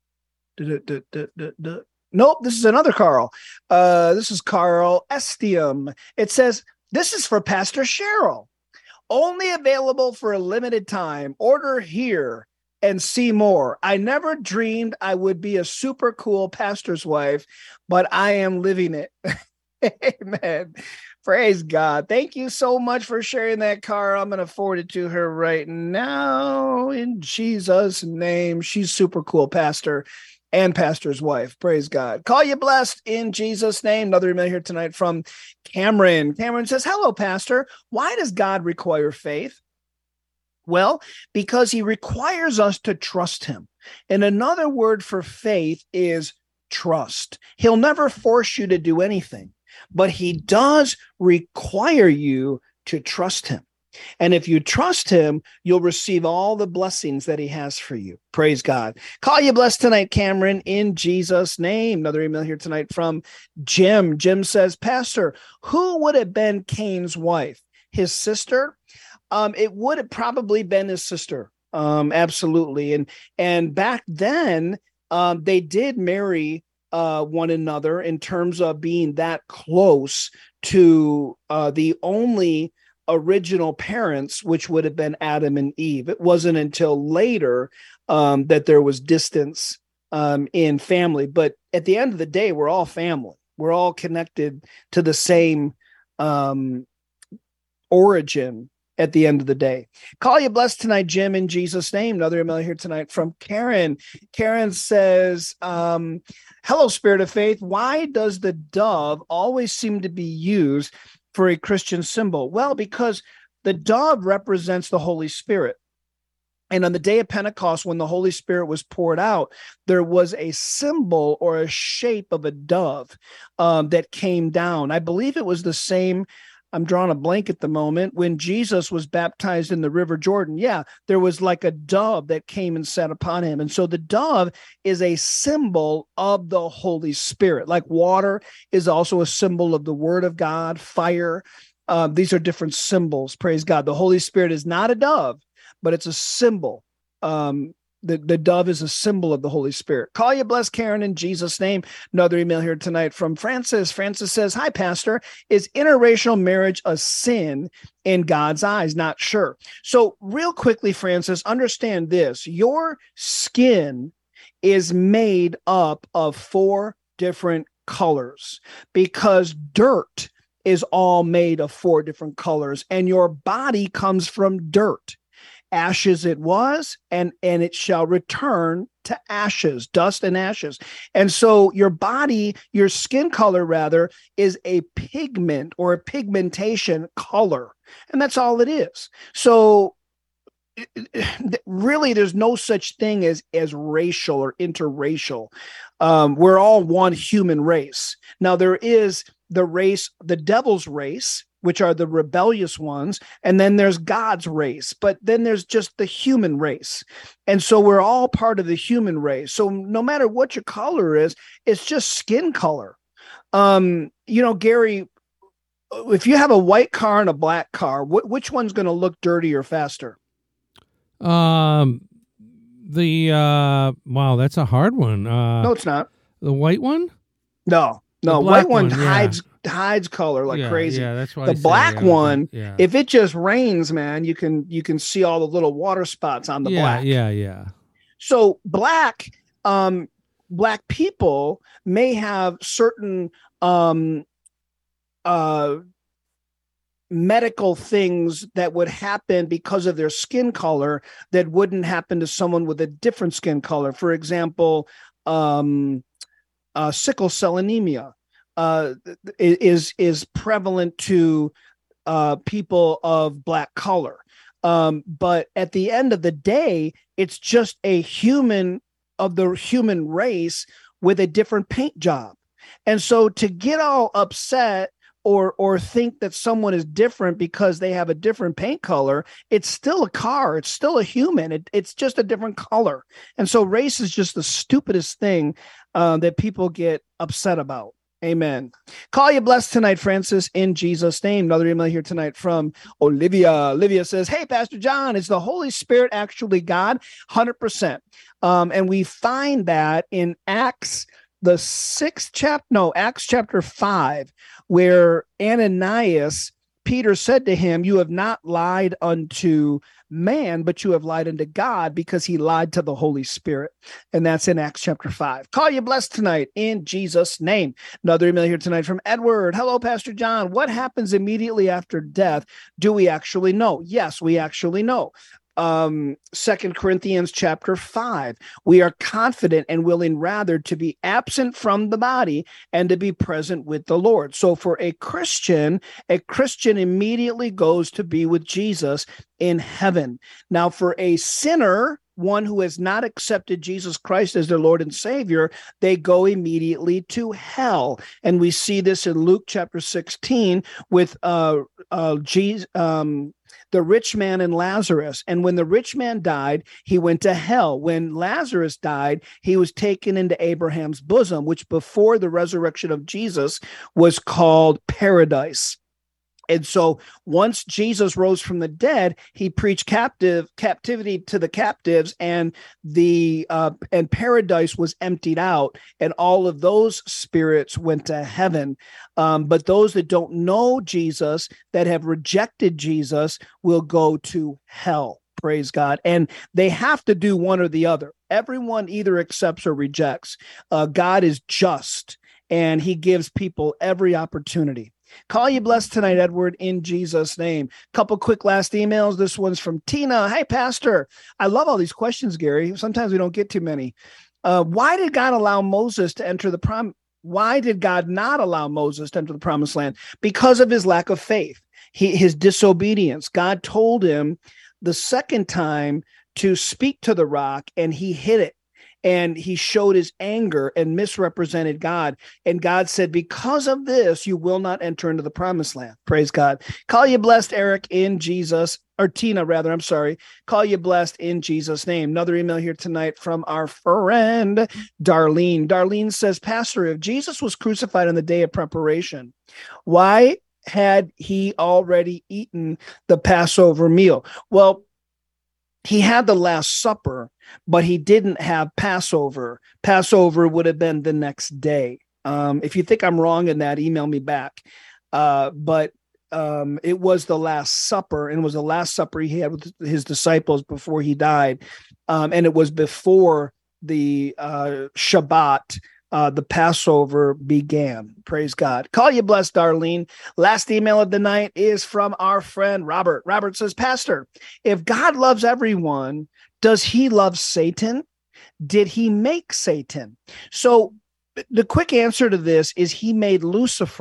Nope, this is another Carl. This is Carl Estium. It says, this is for Pastor Cheryl. Only available for a limited time. Order here and see more. I never dreamed I would be a super cool pastor's wife, but I am living it. Amen. Praise God. Thank you so much for sharing that, Carl. I'm going to forward it to her right now in Jesus' name. She's super cool, pastor and pastor's wife. Praise God. Call you blessed in Jesus' name. Another email here tonight from Cameron. Cameron says, hello, Pastor. Why does God require faith? Well, because he requires us to trust him. And another word for faith is trust. He'll never force you to do anything, but he does require you to trust him. And if you trust him, you'll receive all the blessings that he has for you. Praise God. Call you blessed tonight, Cameron, in Jesus' name. Another email here tonight from Jim. Jim says, Pastor, who would have been Cain's wife? His sister? It would have probably been his sister. Absolutely. And back then, they did marry one another in terms of being that close to the only original parents, which would have been Adam and Eve. It wasn't until later that there was distance in family. But at the end of the day, we're all family. We're all connected to the same origin at the end of the day. Call you blessed tonight, Jim, in Jesus' name. Another email here tonight from Karen. Karen says, hello, Spirit of Faith. Why does the dove always seem to be used for a Christian symbol? Well, because the dove represents the Holy Spirit. And on the day of Pentecost, when the Holy Spirit was poured out, there was a symbol or a shape of a dove that came down. I believe it was the same. I'm drawing a blank at the moment. When Jesus was baptized in the River Jordan, there was like a dove that came and sat upon him. And so the dove is a symbol of the Holy Spirit. Like water is also a symbol of the Word of God, fire. These are different symbols. Praise God. The Holy Spirit is not a dove, but it's a symbol. The dove is a symbol of the Holy Spirit. Call you blessed, Karen, in Jesus' name. Another email here tonight from Francis. Francis says, hi, Pastor. Is interracial marriage a sin in God's eyes? Not sure. So real quickly, Francis, understand this. Your skin is made up of 4 different colors because dirt is all made of 4 different colors, and your body comes from dirt. Ashes it was, and it shall return to ashes, dust and ashes. And so your body, your skin color rather, is a pigment or a pigmentation color. And that's all it is. So really, there's no such thing as racial or interracial. We're all one human race. Now there is the race, the devil's race, which are the rebellious ones, and then there's God's race, but then there's just the human race. And so we're all part of the human race. So no matter what your color is, it's just skin color. Gary, if you have a white car and a black car, which one's going to look dirtier faster? Wow, that's a hard one. No, it's not. The white one? No, white one hides color like crazy. Yeah, that's why the black one, if it just rains, man, you can see all the little water spots on the black. Yeah. So black people may have certain medical things that would happen because of their skin color that wouldn't happen to someone with a different skin color. For example, sickle cell anemia is prevalent to people of black color. But at the end of the day, it's just a human of the human race with a different paint job. And so to get all upset or think that someone is different because they have a different paint color, it's still a car. It's still a human. It's just a different color. And so race is just the stupidest thing that people get upset about. Amen. Call you blessed tonight, Francis, in Jesus' name. Another email here tonight from Olivia. Olivia says, hey, Pastor John, is the Holy Spirit actually God? 100%. And we find that in Acts chapter 5, where Ananias, Peter said to him, you have not lied unto man, but you have lied unto God, because he lied to the Holy Spirit. And that's in Acts chapter 5. Call you blessed tonight in Jesus' name. Another email here tonight from Edward. Hello, Pastor John. What happens immediately after death? Do we actually know? Yes, we actually know. 2 Corinthians chapter 5, we are confident and willing rather to be absent from the body and to be present with the Lord. So for a Christian immediately goes to be with Jesus in heaven. Now for a sinner, one who has not accepted Jesus Christ as their Lord and Savior, they go immediately to hell. And we see this in Luke chapter 16 with the rich man and Lazarus. And when the rich man died, he went to hell. When Lazarus died, he was taken into Abraham's bosom, which before the resurrection of Jesus was called paradise. And so once Jesus rose from the dead, he preached captivity to the captives, and and paradise was emptied out, and all of those spirits went to heaven. But those that don't know Jesus, that have rejected Jesus, will go to hell. Praise God. And they have to do one or the other. Everyone either accepts or rejects. God is just, and he gives people every opportunity. Call you blessed tonight, Edward, in Jesus' name. Couple quick last emails. This one's from Tina. Hey, Pastor. I love all these questions, Gary. Sometimes we don't get too many. Why did God allow Moses to enter the prom? Why did God not allow Moses to enter the promised land? Because of his lack of faith, his disobedience. God told him the second time to speak to the rock, and he hid it. And he showed his anger and misrepresented God. And God said, because of this, you will not enter into the promised land. Praise God. Call you blessed, Eric, in Jesus, or Tina, rather. I'm sorry. Call you blessed in Jesus' name. Another email here tonight from our friend, Darlene. Darlene says, Pastor, if Jesus was crucified on the day of preparation, why had he already eaten the Passover meal? Well, he had the Last Supper, but he didn't have Passover. Passover would have been the next day. If you think I'm wrong in that, email me back. But it was the Last Supper, and it was the Last Supper he had with his disciples before he died. And it was before the Shabbat, the Passover began. Praise God. Call you blessed, Darlene. Last email of the night is from our friend Robert. Robert says, Pastor, if God loves everyone, does he love Satan? Did he make Satan? So the quick answer to this is he made Lucifer.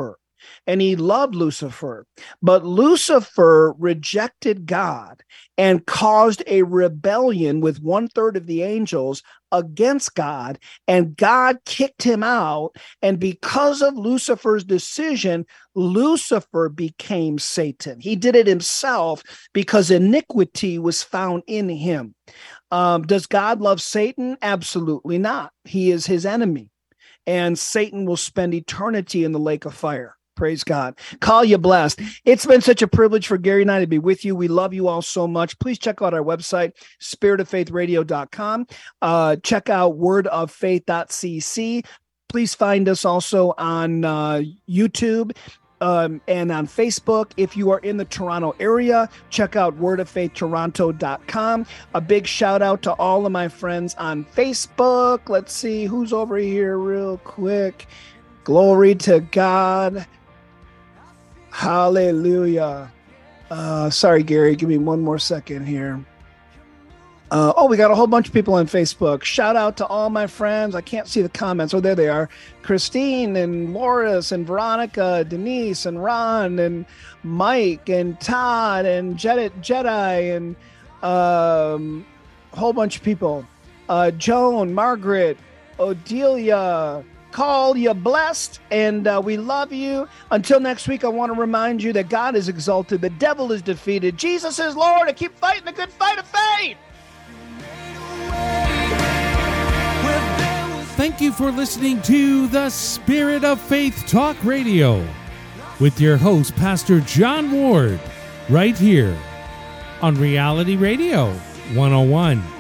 and he loved Lucifer. But Lucifer rejected God and caused a rebellion with 1/3 of the angels against God, and God kicked him out. And because of Lucifer's decision, Lucifer became Satan. He did it himself because iniquity was found in him. Does God love Satan? Absolutely not. He is his enemy, and Satan will spend eternity in the lake of fire. Praise God. Call you blessed. It's been such a privilege for Gary and I to be with you. We love you all so much. Please check out our website, spiritoffaithradio.com. Check out wordoffaith.cc. Please find us also on YouTube and on Facebook. If you are in the Toronto area, check out wordoffaithtoronto.com. A big shout out to all of my friends on Facebook. Let's see who's over here real quick. Glory to God. Hallelujah. Sorry, Gary, give me one more second here. We got a whole bunch of people on Facebook. Shout out to all my friends. I can't see the comments. Oh, there they are. Christine and Loris and Veronica, Denise and Ron and Mike and Todd and Jedi and a whole bunch of people. Joan, Margaret, Odelia, Call you blessed, and we love you. Until next week, I want to remind you that God is exalted, the devil is defeated, Jesus is Lord, and keep fighting the good fight of faith. Thank you for listening to the Spirit of Faith Talk Radio with your host, Pastor John Ward, right here on Reality Radio 101.